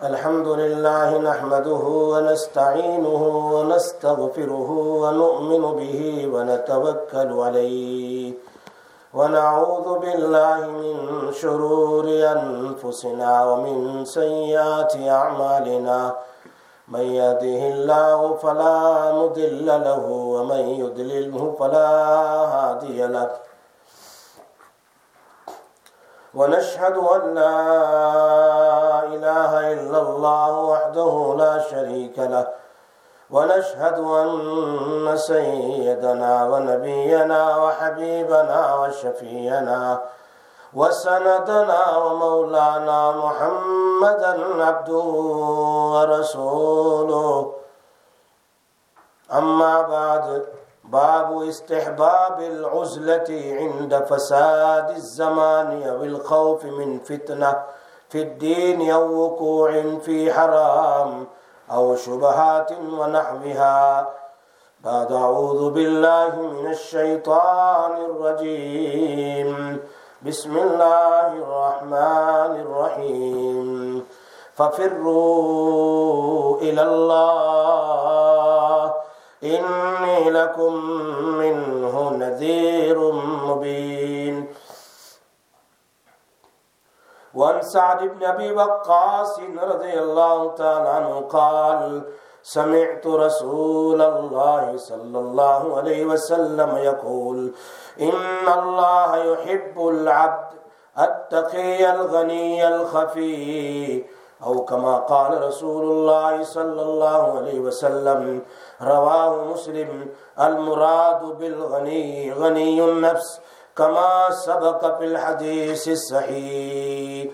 الحمد لله نحمده ونستعينه ونستغفره ونؤمن به ونتوكل عليه ونعوذ بالله من شرور أنفسنا ومن سيئات أعمالنا من يهده الله فلا مضل له ومن يضلله فلا هادي له ونشهد أن لا إله إلا الله وحده لا شريك له ونشهد أن سيدنا ونبينا وحبيبنا وشفيعنا وسندنا ومولانا محمدا عبده ورسوله. أما بعد، باب استحباب العزلة عند فساد الزمان أو الخوف من فتنة في الدين أو وقوع في حرام أو شبهات ونحوها. بعد أعوذ بالله من الشيطان الرجيم. بسم الله الرحمن الرحيم. ففروا إلى الله إني لكم منه نذير مبين. وعن سعد بن أبي وقاص رضي الله تعالى عنه قال: سمعت رسول الله صلى الله عليه وسلم يقول: إن الله يحب العبد التقي الغني الخفي، أو كما قال رسول الله صلى الله عليه وسلم. رواه مسلم. المراد بالغني غني النفس كما سبق في الحديث الصحيح.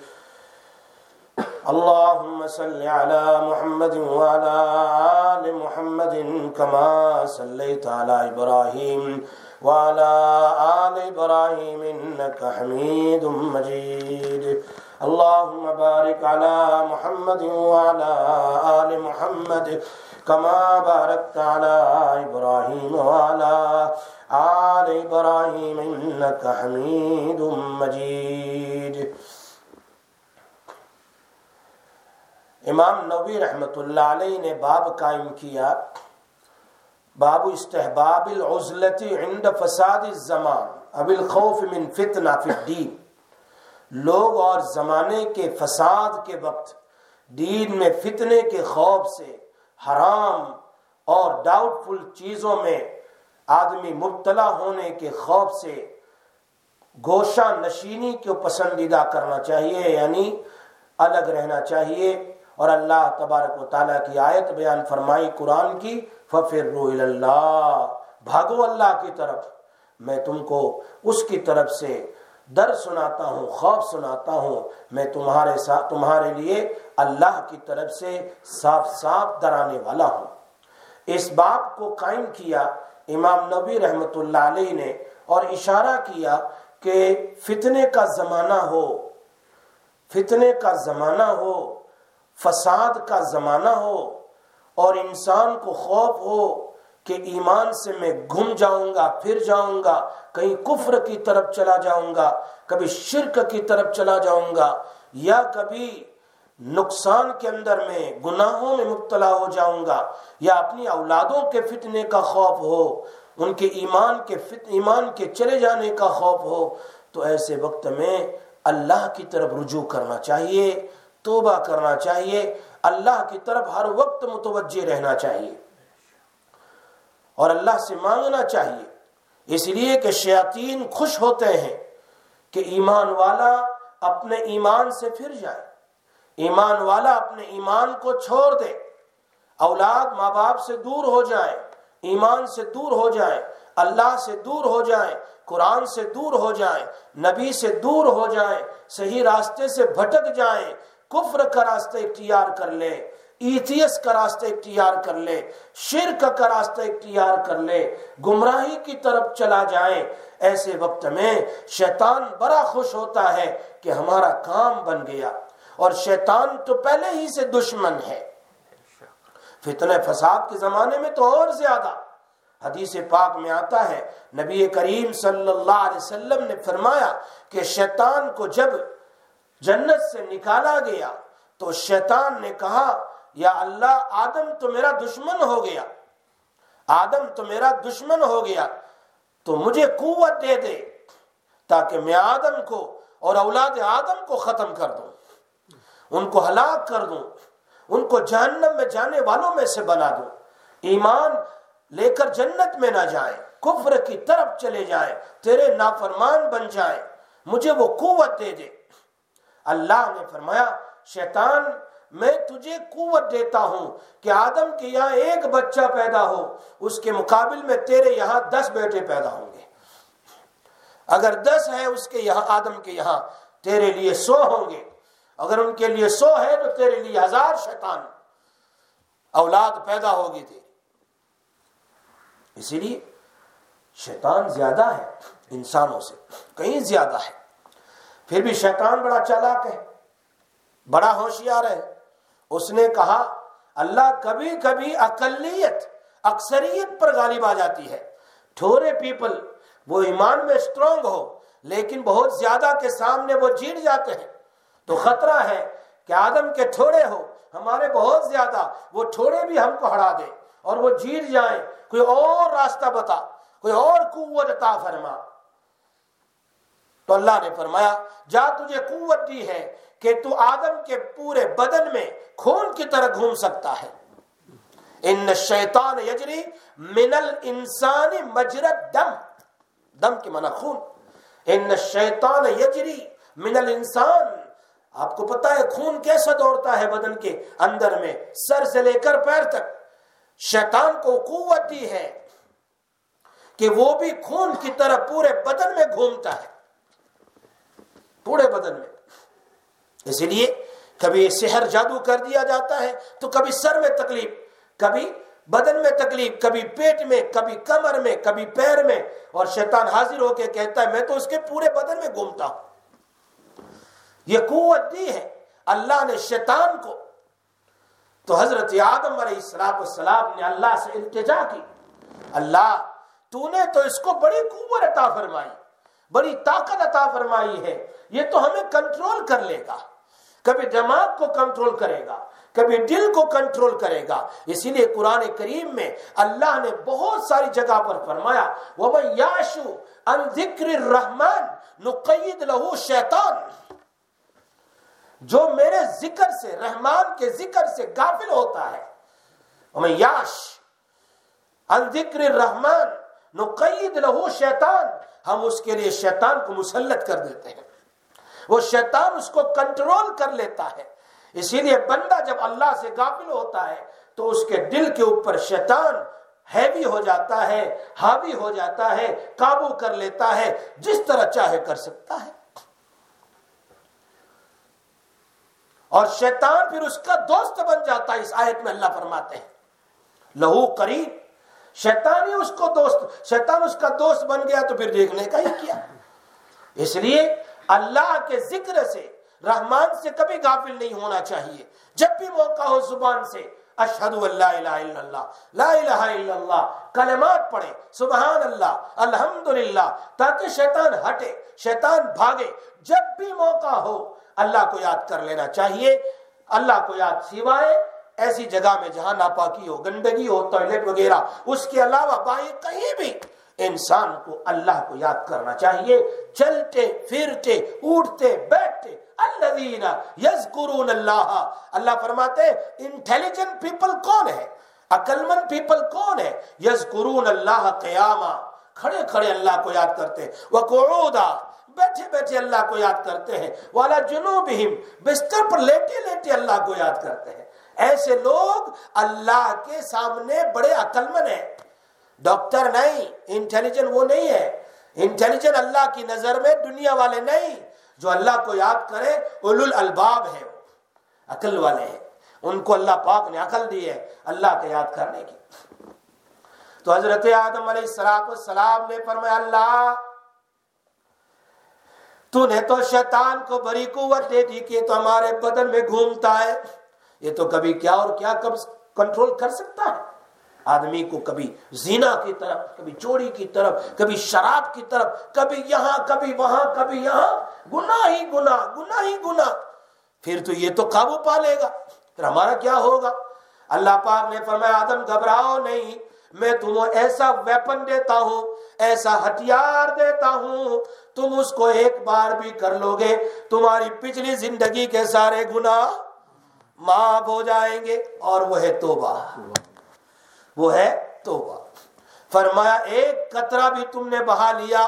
اللهم صل على محمد وعلى آل محمد كما صليت على إبراهيم وعلى آل إبراهيم إنك حميد مجيد. اللهم بارك على محمد وعلى آل محمد كما باركت على إبراهيم وعلى آل إبراهيم إنك حميد مجيد. امام نووی رحمۃ اللہ علیہ نے باب قائم کیا، باب استحباب العزلة عند فساد الزمان او الخوف من فتنہ فی الدین. لوگ اور زمانے کے فساد کے وقت دین میں فتنے کے خوف سے، حرام اور ڈاؤٹ فل چیزوں میں آدمی مبتلا ہونے کے خوف سے گوشہ نشینی کو پسندیدہ کرنا چاہیے، یعنی الگ رہنا چاہیے. اور اللہ تبارک و تعالیٰ کی آیت بیان فرمائی قرآن کی: فَفِرُّوا إِلَى اللَّهِ، بھاگو اللہ کی طرف، میں تم کو اس کی طرف سے ڈر سناتا ہوں، خوف سناتا ہوں. میں تمہارے لیے اللہ کی طرف سے صاف صاف ڈرانے والا ہوں. اس باب کو قائم کیا امام نووی رحمۃ اللہ علیہ نے اور اشارہ کیا کہ فتنے کا زمانہ ہو، فتنے کا زمانہ ہو، فساد کا زمانہ ہو، اور انسان کو خوف ہو کہ ایمان سے میں گم جاؤں گا، پھر جاؤں گا، کہیں کفر کی طرف چلا جاؤں گا، کبھی شرک کی طرف چلا جاؤں گا، یا کبھی نقصان کے اندر میں گناہوں میں مبتلا ہو جاؤں گا، یا اپنی اولادوں کے فتنے کا خوف ہو، ان کے ایمان کے چلے جانے کا خوف ہو، تو ایسے وقت میں اللہ کی طرف رجوع کرنا چاہیے، توبہ کرنا چاہیے، اللہ کی طرف ہر وقت متوجہ رہنا چاہیے اور اللہ سے مانگنا چاہیے. اس لیے کہ شیاطین خوش ہوتے ہیں کہ ایمان والا اپنے ایمان سے پھر جائے، ایمان والا اپنے ایمان کو چھوڑ دے، اولاد ماں باپ سے دور ہو جائے، ایمان سے دور ہو جائے، اللہ سے دور ہو جائے، قرآن سے دور ہو جائے، نبی سے دور ہو جائے، صحیح راستے سے بھٹک جائے، کفر کا راستہ اختیار کر لے، ایتھیس کا راستہ اختیار کر لے، شرک کا راستہ اختیار کر لے، گمراہی کی طرف چلا جائے. ایسے وقت میں شیطان بڑا خوش ہوتا ہے کہ ہمارا کام بن گیا، اور شیطان تو پہلے ہی سے دشمن ہے. فتنہ فساد کے زمانے میں تو اور زیادہ. حدیث پاک میں آتا ہے نبی کریم صلی اللہ علیہ وسلم نے فرمایا کہ شیطان کو جب جنت سے نکالا گیا تو شیطان نے کہا یا اللہ آدم تو میرا دشمن ہو گیا، آدم تو میرا دشمن ہو گیا، تو مجھے قوت دے دے تاکہ میں آدم کو اور اولاد آدم کو ختم کر دوں، ان کو ہلاک کر دوں، ان کو جہنم میں جانے والوں میں سے بنا دوں، ایمان لے کر جنت میں نہ جائیں، کفر کی طرف چلے جائیں، تیرے نافرمان بن جائیں، مجھے وہ قوت دے دے۔ اللہ نے فرمایا شیطان میں تجھے قوت دیتا ہوں کہ آدم کے یہاں ایک بچہ پیدا ہو، اس کے مقابل میں تیرے یہاں 10 بیٹے پیدا ہوں گے، اگر 10 ہے اس کے یہاں آدم کے یہاں تیرے لیے 100 ہوں گے، اگر ان کے لیے 100 ہے تو تیرے لیے 1000 شیطان اولاد پیدا ہوگی تیری۔ اسی لیے شیطان زیادہ ہے انسانوں سے، کہیں زیادہ ہے، پھر بھی شیطان بڑا چالاک ہے، بڑا ہوشیار ہے۔ اس نے کہا اللہ کبھی کبھی اقلیت اکثریت پر غالب آ جاتی ہے، تھوڑے پیپل وہ ایمان میں اسٹرانگ ہو لیکن بہت زیادہ کے سامنے وہ جیت جاتے ہیں، تو خطرہ ہے کہ آدم کے تھوڑے ہو ہمارے بہت زیادہ، وہ تھوڑے بھی ہم کو ہرا دے اور وہ جیت جائیں، کوئی اور راستہ بتا، کوئی اور قوت عطا فرما۔ تو اللہ نے فرمایا جا تجھے قوت دی ہے کہ تو آدم کے پورے بدن میں خون کی طرح گھوم سکتا ہے۔ ان الشیطان یجری من الانسان مجری الدم، دم کی معنی خون، ان الشیطان یجری من الانسان، آپ کو پتا ہے خون کیسا دوڑتا ہے بدن کے اندر میں، سر سے لے کر پیر تک۔ شیطان کو قوت دی ہے کہ وہ بھی خون کی طرح پورے بدن میں گھومتا ہے، پورے بدن میں۔ اسی لیے کبھی سحر جادو کر دیا جاتا ہے تو کبھی سر میں تکلیف، کبھی بدن میں تکلیف، کبھی پیٹ میں، کبھی کمر میں، کبھی پیر میں، اور شیطان حاضر ہو کے کہتا ہے میں تو اس کے پورے بدن میں گھومتا ہوں۔ یہ قوت دی ہے اللہ نے شیطان کو۔ تو حضرت آدم علیہ السلام نے اللہ سے التجا کی، اللہ تو نے تو اس کو بڑی قوت عطا فرمائی، بڑی طاقت عطا فرمائی ہے، یہ تو ہمیں کنٹرول کر لے گا، کبھی دماغ کو کنٹرول کرے گا، کبھی دل کو کنٹرول کرے گا۔ اسی لیے قرآن کریم میں اللہ نے بہت ساری جگہ پر فرمایا وَمَن يَعْشُ عَن ذِكْرِ الرَّحْمَنِ نُقَيِّضْ لَهُ شَيْطَانٌ، جو میرے ذکر سے، رحمان کے ذکر سے غافل ہوتا ہے، وَمَن يَعْشُ عَن ذِكْرِ الرَّحْمَنِ نُقَيِّضْ لَهُ شَيْطَانٌ، ہم اس کے لیے شیطان کو مسلط کر دیتے ہیں، وہ شیطان اس کو کنٹرول کر لیتا ہے۔ اسی لیے بندہ جب اللہ سے غافل ہوتا ہے تو اس کے دل کے اوپر شیطان ہیوی ہو جاتا ہے، حاوی ہو جاتا ہے، قابو کر لیتا ہے، جس طرح چاہے کر سکتا ہے، اور شیطان پھر اس کا دوست بن جاتا ہے۔ اس آیت میں اللہ فرماتے ہیں لہو قرین، شیطان ہی اس کو دوست، شیطان اس کا دوست بن گیا تو پھر دیکھنے کا ہی کیا۔ اس لیے اللہ کے ذکر سے، رحمان سے کبھی غافل نہیں ہونا چاہیے۔ جب بھی موقع ہو زبان سے اشہد ان لا الہ الا اللہ، لا الہ الا اللہ کلمات پڑھے، سبحان اللہ، الحمدللہ، تاکہ شیطان ہٹے، شیطان بھاگے۔ جب بھی موقع ہو اللہ کو یاد کر لینا چاہیے۔ اللہ کو یاد سوائے ایسی جگہ میں جہاں ناپاکی ہو، گندگی ہو، ٹوائلٹ وغیرہ، اس کے علاوہ باہر کہیں بھی انسان کو اللہ کو یاد کرنا چاہیے۔ چلتے پھرتے اٹھتے بیٹھتے الذین یذکرون اللہ، اللہ فرماتے ہیں انٹیلیجنٹ پیپل کون ہے، عقل مند پیپل کون ہے، یذکرون اللہ قیاما، کھڑے کھڑے اللہ کو یاد کرتے ہیں، وقعودا، بیٹھے بیٹھے اللہ کو یاد کرتے ہیں، وعلی جنوبہم، بستر پر لیٹے لیٹے اللہ کو یاد کرتے ہیں۔ ایسے لوگ اللہ کے سامنے بڑے عقل مند ہیں، ڈاکٹر نہیں، انٹیلیجنٹ وہ نہیں ہے۔ انٹیلیجنٹ اللہ کی نظر میں دنیا والے نہیں، جو اللہ کو یاد کرے اولو الالباب ہے، عقل والے ہیں، ان کو اللہ پاک نے عقل دی ہے اللہ کو یاد کرنے کی۔ تو حضرت آدم علیہ السلام نے فرمایا اللہ تو نے تو شیطان کو بڑی قوت دے دی کہ تو ہمارے بدن میں گھومتا ہے، یہ تو کبھی کیا اور کیا کب کنٹرول کر سکتا ہے۔ آدمی کو کبھی زنا کی طرف، کبھی چوری کی طرف، کبھی شراب کی طرف، کبھی یہاں کبھی وہاں کبھی یہاں، گناہ ہی گناہ، گناہ ہی گناہ۔ پھر تو یہ تو قابو پا لے گا، پھر ہمارا کیا ہوگا؟ اللہ پاک نے فرمایا آدم گھبراؤ نہیں، میں تمہیں ایسا ویپن دیتا ہوں، ایسا ہتھیار دیتا ہوں، تم اس کو ایک بار بھی کر لو گے تمہاری پچھلی زندگی کے سارے گناہ معاف ہو جائیں گے، اور وہ ہے توبہ، وہ ہے توبہ۔ فرمایا ایک قطرہ بھی تم نے بہا لیا،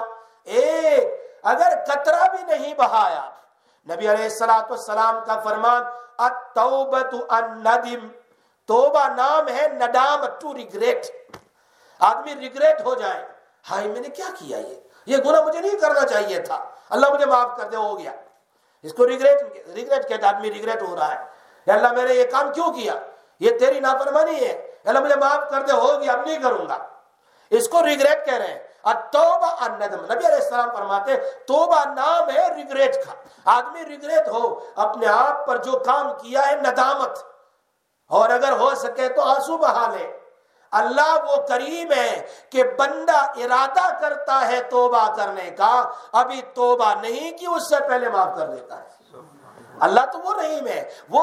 اگر قطرہ بھی نہیں بہایا، نبی علیہ الصلوۃ والسلام کا فرمان التوبۃ الندم، توبہ نام ہے ندامت، ٹو ریگریٹ، آدمی ریگریٹ ہو جائے، ہائے میں نے کیا کیا، یہ گناہ مجھے نہیں کرنا چاہیے تھا، اللہ مجھے معاف کر دے، ہو گیا، اس کو ریگریٹ کہتا، آدمی ریگریٹ ہو رہا ہے، یا اللہ میں نے یہ کام کیوں کیا، یہ تیری نافرمانی ہے، اللہ مجھے معاف کر دے، ہو گیا اب نہیں کروں گا، اس کو ریگریٹ کہہ رہے ہیں۔ التوبہ الندم، نبی علیہ السلام فرماتے توبہ نام ہے ریگریٹ کا، آدمی ریگریٹ ہو اپنے آپ پر جو کام کیا ہے، ندامت، اور اگر ہو سکے تو آنسو بہا لے۔ اللہ وہ کریم ہے کہ بندہ ارادہ کرتا ہے توبہ کرنے کا، ابھی توبہ نہیں کی اس سے پہلے معاف کر دیتا ہے۔ اللہ تو وہ رحیم ہے، وہ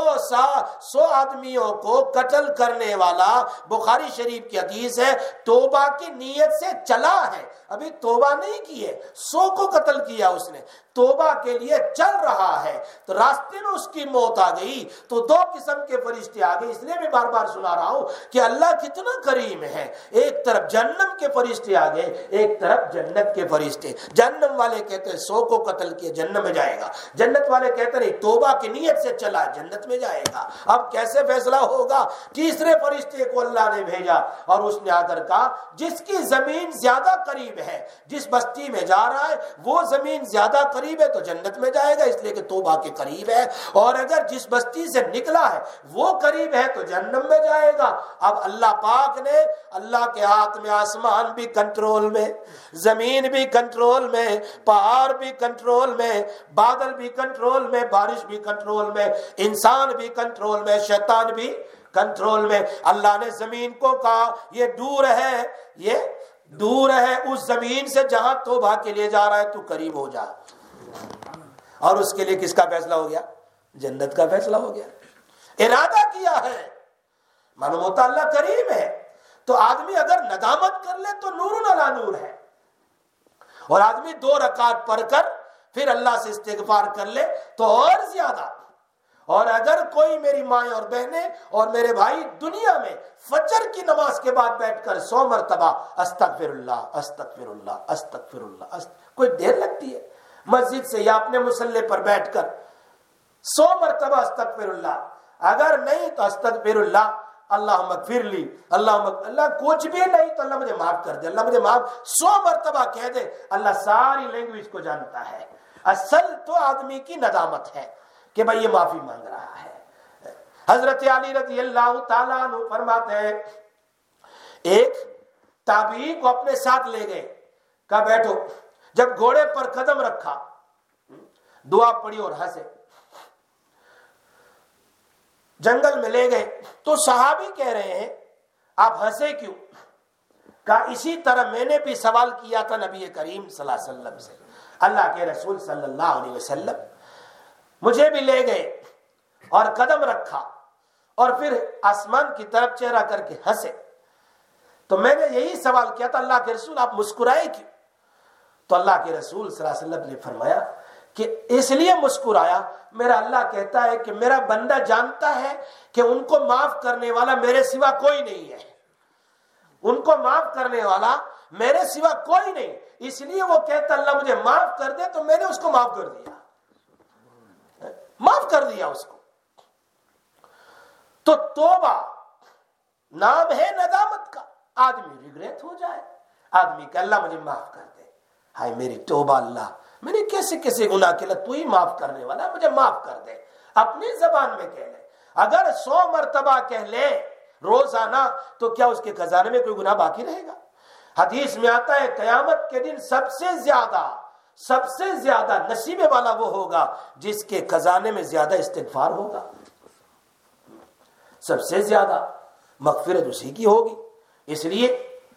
100 آدمیوں کو قتل کرنے والا، بخاری شریف کی حدیث ہے، توبہ کی نیت سے چلا ہے، ابھی توبہ نہیں کی ہے، 100 کو قتل کیا اس نے، توبہ کے لیے چل رہا ہے، تو راستے میں اس کی موت آ گئی، تو 2 قسم کے فرشتے آ گئے۔ اس لیے میں بار بار سنا رہا ہوں کہ اللہ کتنا کریم ہے، ایک طرف جہنم کے فرشتے آ گئے، ایک طرف جنت کے فرشتے۔ جہنم والے کہتے ہیں 100 کو قتل کیا جنت میں جائے گا، جنت والے کہتے ہیں توبہ کی نیت سے چلا جنت میں جائے گا۔ اب کیسے فیصلہ ہوگا؟ تیسرے فرشتے کو اللہ نے بھیجا اور اس نے آ کر کہا جس کی زمین زیادہ قریب ہے، جس بستی میں جا رہا ہے وہ زمین زیادہ قریب ہے تو جنت میں جائے گا، اس لیے کہ توبہ کے قریب ہے، اور اگر جس بستی سے نکلا ہے وہ قریب ہے تو جہنم میں جائے گا۔ اب اللہ پاک نے، اللہ کے ہاتھ میں آسمان بھی کنٹرول میں، زمین بھی کنٹرول میں، پہاڑ بھی کنٹرول میں، بادل بھی کنٹرول میں، بارش بھی کنٹرول میں، انسان بھی کنٹرول میں، شیطان بھی کنٹرول میں۔ اللہ نے زمین کو کہا یہ دور ہے، یہ دور ہے اس زمین سے جہاں توبہ کے لیے جا رہا ہے، تو قریب ہو جا، اور اس کے لیے کس کا فیصلہ ہو گیا؟ جنت کا فیصلہ ہو گیا، ارادہ کیا ہے۔ معلوم ہوتا اللہ کریم ہے، تو آدمی اگر ندامت کر لے تو نور علی نور ہے، اور آدمی 2 رکعت پڑھ کر پھر اللہ سے استغفار کر لے تو اور زیادہ۔ اور اگر کوئی میری مائیں اور بہنیں اور میرے بھائی دنیا میں فجر کی نماز کے بعد بیٹھ کر 100 مرتبہ استغفر اللہ استغفر اللہ استغفر اللہ، کوئی دیر لگتی ہے؟ مسجد سے یا اپنے مصلی پر بیٹھ کر 100 مرتبہ استغفر اللہ، اگر نہیں تو استغفر اللہ، اللہم اغفر لی، اللہ کچھ بھی نہیں تو اللہ مجھے معاف کر دے، اللہ مجھے معاف 100 مرتبہ کہہ دے، اللہ ساری لینگویج کو جانتا ہے۔ اصل تو آدمی کی ندامت ہے کہ بھائی یہ معافی مانگ رہا ہے۔ حضرت علی رضی اللہ تعالیٰ عنہ فرماتے ہیں ایک تابعی کو اپنے ساتھ لے گئے، کہا بیٹھو، جب گھوڑے پر قدم رکھا دعا پڑھی اور ہنسے، جنگل میں لے گئے تو صحابی کہہ رہے ہیں آپ ہنسے کیوں؟ کہا اسی طرح میں نے بھی سوال کیا تھا نبی کریم صلی اللہ علیہ وسلم سے، اللہ کے رسول صلی اللہ علیہ وسلم مجھے بھی لے گئے اور قدم رکھا اور پھر آسمان کی طرف چہرہ کر کے ہنسے، تو میں نے یہی سوال کیا تھا اللہ کے رسول آپ مسکرائے کیوں؟ تو اللہ کے رسول صلی اللہ علیہ وسلم نے فرمایا کہ اس لیے مسکرایا، میرا اللہ کہتا ہے کہ میرا بندہ جانتا ہے کہ ان کو معاف کرنے والا میرے سوا کوئی نہیں ہے، ان کو معاف کرنے والا میرے سوا کوئی نہیں، اس لیے وہ کہتا اللہ مجھے معاف کر دے، تو میں نے اس کو معاف کر دیا، معاف کر دیا اس کو۔ تو توبہ نام ہے ندامت کا، آدمی ریگریٹ ہو جائے، آدمی کہ اللہ مجھے معاف کر دے، ہائے میری توبہ اللہ، میں نے کیسے کیسے گناہ کیا، تو ہی معاف کرنے والا، مجھے معاف کر دے، اپنی زبان میں کہہ لے۔ اگر 100 مرتبہ کہہ لے روزانہ تو کیا اس کے خزانے میں کوئی گناہ باقی رہے گا؟ حدیث میں آتا ہے قیامت کے دن سب سے زیادہ نصیب والا وہ ہوگا جس کے خزانے میں زیادہ استغفار ہوگا، سب سے زیادہ مغفرت اسی کی ہوگی۔ اس لیے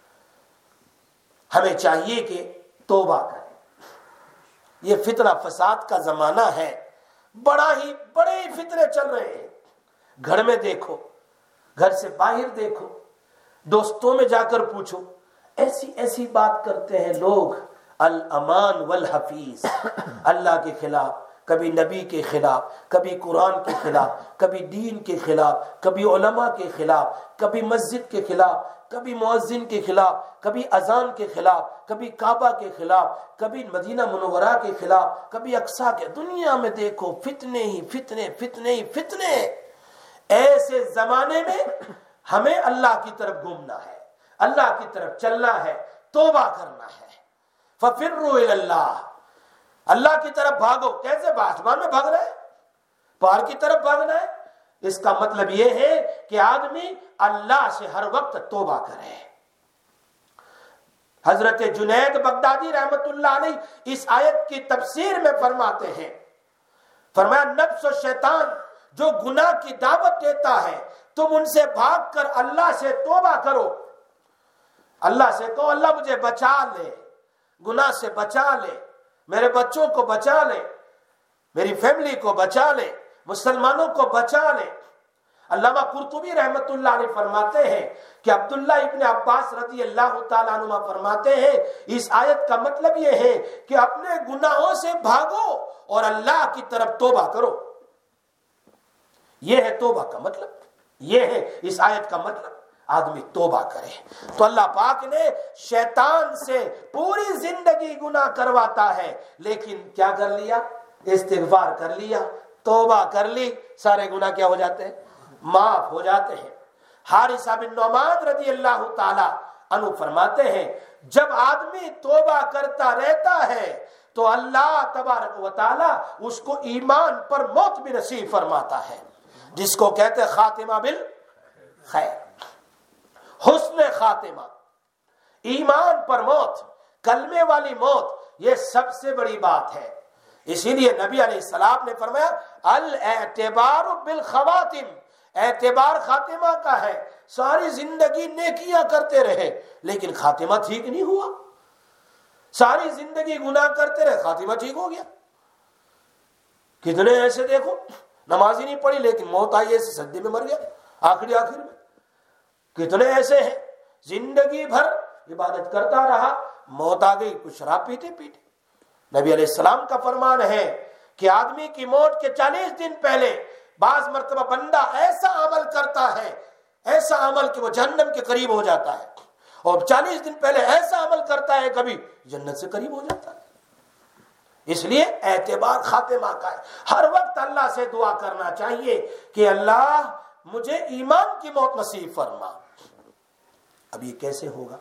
ہمیں چاہیے کہ توبہ کریں، یہ فتنہ فساد کا زمانہ ہے، بڑے فتنے چل رہے ہیں. گھر میں دیکھو, گھر سے باہر دیکھو, دوستوں میں جا کر پوچھو, ایسی بات کرتے ہیں لوگ, الامان والحفیظ, اللہ کے خلاف, کبھی نبی کے خلاف, کبھی قرآن کے خلاف, کبھی دین کے خلاف, کبھی علماء کے خلاف, کبھی مسجد کے خلاف, کبھی مؤذن کے خلاف, کبھی اذان کے خلاف, کبھی کعبہ کے خلاف, کبھی مدینہ منورہ کے خلاف, کبھی اقصیٰ کے. دنیا میں دیکھو فتنے ہی فتنے, فتنے ہی فتنے. ایسے زمانے میں ہمیں اللہ کی طرف گھومنا ہے, اللہ کی طرف چلنا ہے, توبہ کرنا ہے. فَفِرُّوا إِلَى اللَّهِ, اللہ کی طرف بھاگو. کیسے آسمان میں بھاگ رہے ہیں, پہاڑ کی طرف بھاگنا ہے؟ اس کا مطلب یہ ہے کہ آدمی اللہ سے ہر وقت توبہ کرے. حضرت جنید بغدادی رحمت اللہ علیہ اس آیت کی تفسیر میں فرماتے ہیں, فرمایا نفس و شیطان جو گناہ کی دعوت دیتا ہے تم ان سے بھاگ کر اللہ سے توبہ کرو. اللہ سے کہو اللہ مجھے بچا لے, گناہ سے بچا لے, میرے بچوں کو بچا لے, میری فیملی کو بچا لے, مسلمانوں کو بچا لے. علامہ قرطبی رحمت اللہ علیہ فرماتے ہیں کہ عبداللہ ابن عباس رضی اللہ تعالیٰ عنہ فرماتے ہیں اس آیت کا مطلب یہ ہے کہ اپنے گناہوں سے بھاگو اور اللہ کی طرف توبہ کرو. یہ ہے توبہ کا مطلب, یہ ہے اس آیت کا مطلب, آدمی توبہ کرے. تو اللہ پاک نے شیطان سے پوری زندگی گناہ کرواتا ہے, لیکن کیا کر لیا, استغفار کر لیا, توبہ کر لی, سارے گناہ کیا ہو جاتے ہیں, معاف ہو جاتے ہیں. حارثہ بن نعمان رضی اللہ تعالی عنہ فرماتے ہیں جب آدمی توبہ کرتا رہتا ہے تو اللہ تبارک و تعالی اس کو ایمان پر موت بھی نصیب فرماتا ہے, جس کو کہتے ہیں خاتمہ بالخیر, حسن خاتمہ. ایمان پر موت, کلمے والی موت, یہ سب سے بڑی بات ہے. اسی لیے نبی علیہ السلام نے فرمایا الاعتبار بالخواتم, اعتبار خاتمہ کا ہے. ساری زندگی نیکیاں کرتے رہے لیکن خاتمہ ٹھیک نہیں ہوا, ساری زندگی گناہ کرتے رہے, خاتمہ ٹھیک ہو گیا. کتنے ایسے دیکھو نماز ہی نہیں پڑھی لیکن موت آئی ایسے سجدے میں مر گیا آخر میں. کتنے ایسے ہیں زندگی بھر عبادت کرتا رہا, موت آ گئی کچھ شراب پیتے. نبی علیہ السلام کا فرمان ہے کہ آدمی کی موت کے 40 دن پہلے بعض مرتبہ بندہ ایسا عمل کرتا ہے, ایسا عمل کہ وہ جہنم کے قریب ہو جاتا ہے, اور 40 دن پہلے ایسا عمل کرتا ہے کبھی جنت سے قریب ہو جاتا ہے. اس لیے اعتبار خاتمہ کا ہے. ہر وقت اللہ سے دعا کرنا چاہیے کہ اللہ مجھے ایمان کی موت نصیب فرما. اب یہ کیسے ہوگا؟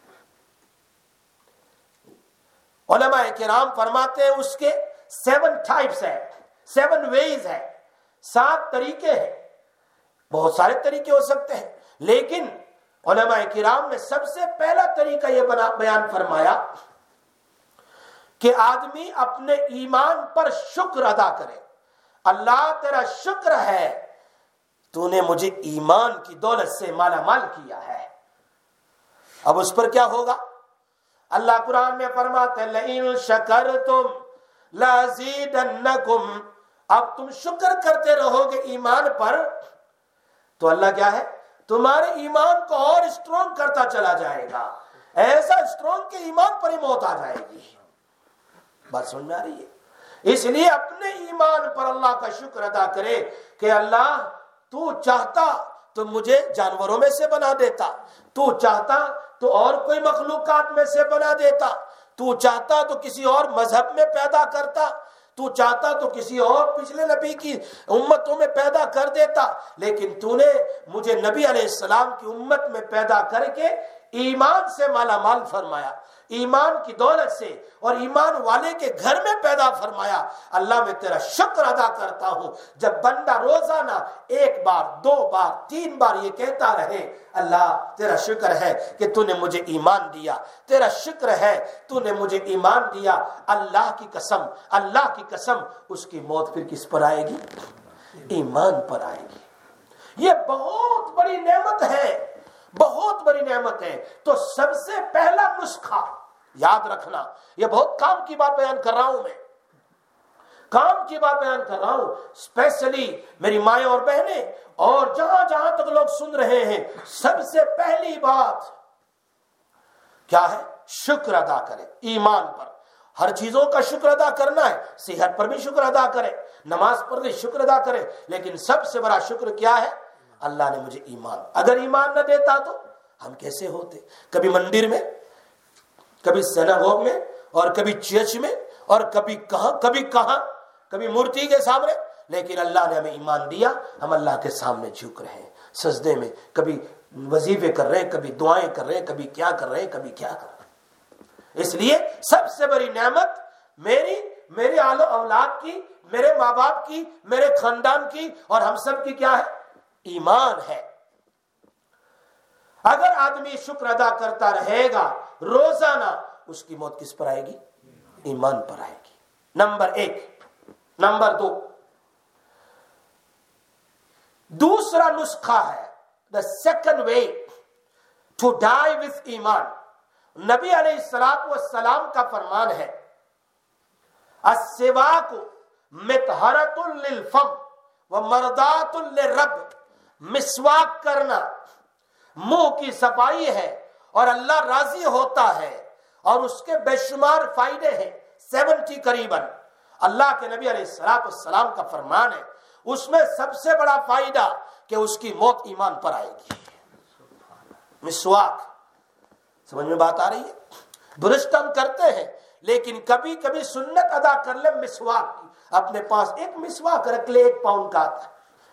علماء کرام فرماتے ہیں اس کے 7 ٹائپس ہیں, 7 ویز ہیں, 7 طریقے ہیں. بہت سارے طریقے ہو سکتے ہیں, لیکن علماء کرام نے سب سے پہلا طریقہ یہ بیان فرمایا کہ آدمی اپنے ایمان پر شکر ادا کرے. اللہ تیرا شکر ہے تو نے مجھے ایمان کی دولت سے مالا مال کیا ہے. اب اس پر کیا ہوگا؟ اللہ قرآن میں فرماتے ہیں لئن شکرتم لازیدنکم, اب تم شکر کرتے رہو گے ایمان پر تو اللہ کیا ہے, تمہارے ایمان کو اور اسٹرونگ کرتا چلا جائے گا, ایسا اسٹرونگ کہ ایمان پر ہی موت آ جائے گی. بات سمجھ میں آ رہی ہے؟ اس لیے اپنے ایمان پر اللہ کا شکر ادا کرے کہ اللہ تو چاہتا تو مجھے جانوروں میں سے بنا دیتا, تو چاہتا تو اور کوئی مخلوقات میں سے بنا دیتا, تو چاہتا تو کسی اور مذہب میں پیدا کرتا, تو چاہتا تو کسی اور پچھلے نبی کی امتوں میں پیدا کر دیتا, لیکن تو نے مجھے نبی علیہ السلام کی امت میں پیدا کر کے ایمان سے مالا مال فرمایا, ایمان کی دولت سے اور ایمان والے کے گھر میں پیدا فرمایا. اللہ میں تیرا شکر ادا کرتا ہوں. جب بندہ روزانہ 1 بار 2 بار 3 بار یہ کہتا رہے اللہ تیرا شکر ہے کہ تو نے مجھے ایمان دیا, تیرا شکر ہے تو نے مجھے ایمان دیا, اللہ کی قسم اس کی موت پھر کس پر آئے گی؟ ایمان پر آئے گی. یہ بہت بڑی نعمت ہے, بہت بڑی نعمت ہے. تو سب سے پہلا نسخہ یاد رکھنا, یہ بہت کام کی بات بیان کر رہا ہوں میں, کام کی بات بیان کر رہا ہوں، اسپیشلی میری مائیں اور بہنیں اور جہاں جہاں تک لوگ سن رہے ہیں، سب سے پہلی بات کیا ہے؟ شکر ادا کرے ایمان پر۔ ہر چیزوں کا شکر ادا کرنا ہے، صحت پر بھی شکر ادا کرے، نماز پر بھی شکر ادا کرے، لیکن سب سے بڑا شکر کیا ہے؟ اللہ نے مجھے ایمان، اگر ایمان نہ دیتا تو ہم کیسے ہوتے؟ کبھی مندر میں، کبھی سیناگوگ میں، اور کبھی چرچ میں، اور کبھی کہاں کبھی مورتی کے سامنے، لیکن اللہ نے ہمیں ایمان دیا، ہم اللہ کے سامنے جھک رہے ہیں سجدے میں، کبھی وظیفے کر رہے ہیں، کبھی دعائیں کر رہے ہیں، کبھی کیا کر رہے ہیں، کبھی کیا کر رہے ہیں۔ اس لیے سب سے بڑی نعمت میری آل و اولاد کی، میرے ماں باپ کی، میرے خاندان کی اور ہم سب کی کیا ہے؟ ایمان ہے۔ اگر آدمی شکر ادا کرتا رہے گا روزانہ، اس کی موت کس پر آئے گی؟ ایمان پر آئے گی۔ نمبر 1۔ نمبر 2، دوسرا نسخہ ہے، the second way to die with ایمان۔ نبی علیہ السلام کا فرمان ہے، السواک مطہرۃ للفم ومرضات للرب۔ مسواک کرنا منہ کی صفائی ہے اور اللہ راضی ہوتا ہے، اور اس کے بے شمار فائدے ہیں، 70 قریباً۔ اللہ کے نبی علیہ السلام کا فرمان ہے، اس میں سب سے بڑا فائدہ کہ اس کی موت ایمان پر آئے گی۔ مسواک، سمجھ میں بات آ رہی ہے؟ درست ہم کرتے ہیں، لیکن کبھی کبھی سنت ادا کر لے مسواک کی۔ اپنے پاس ایک مسواک رکھ لے، 1 پاؤنڈ کا آتا ہے،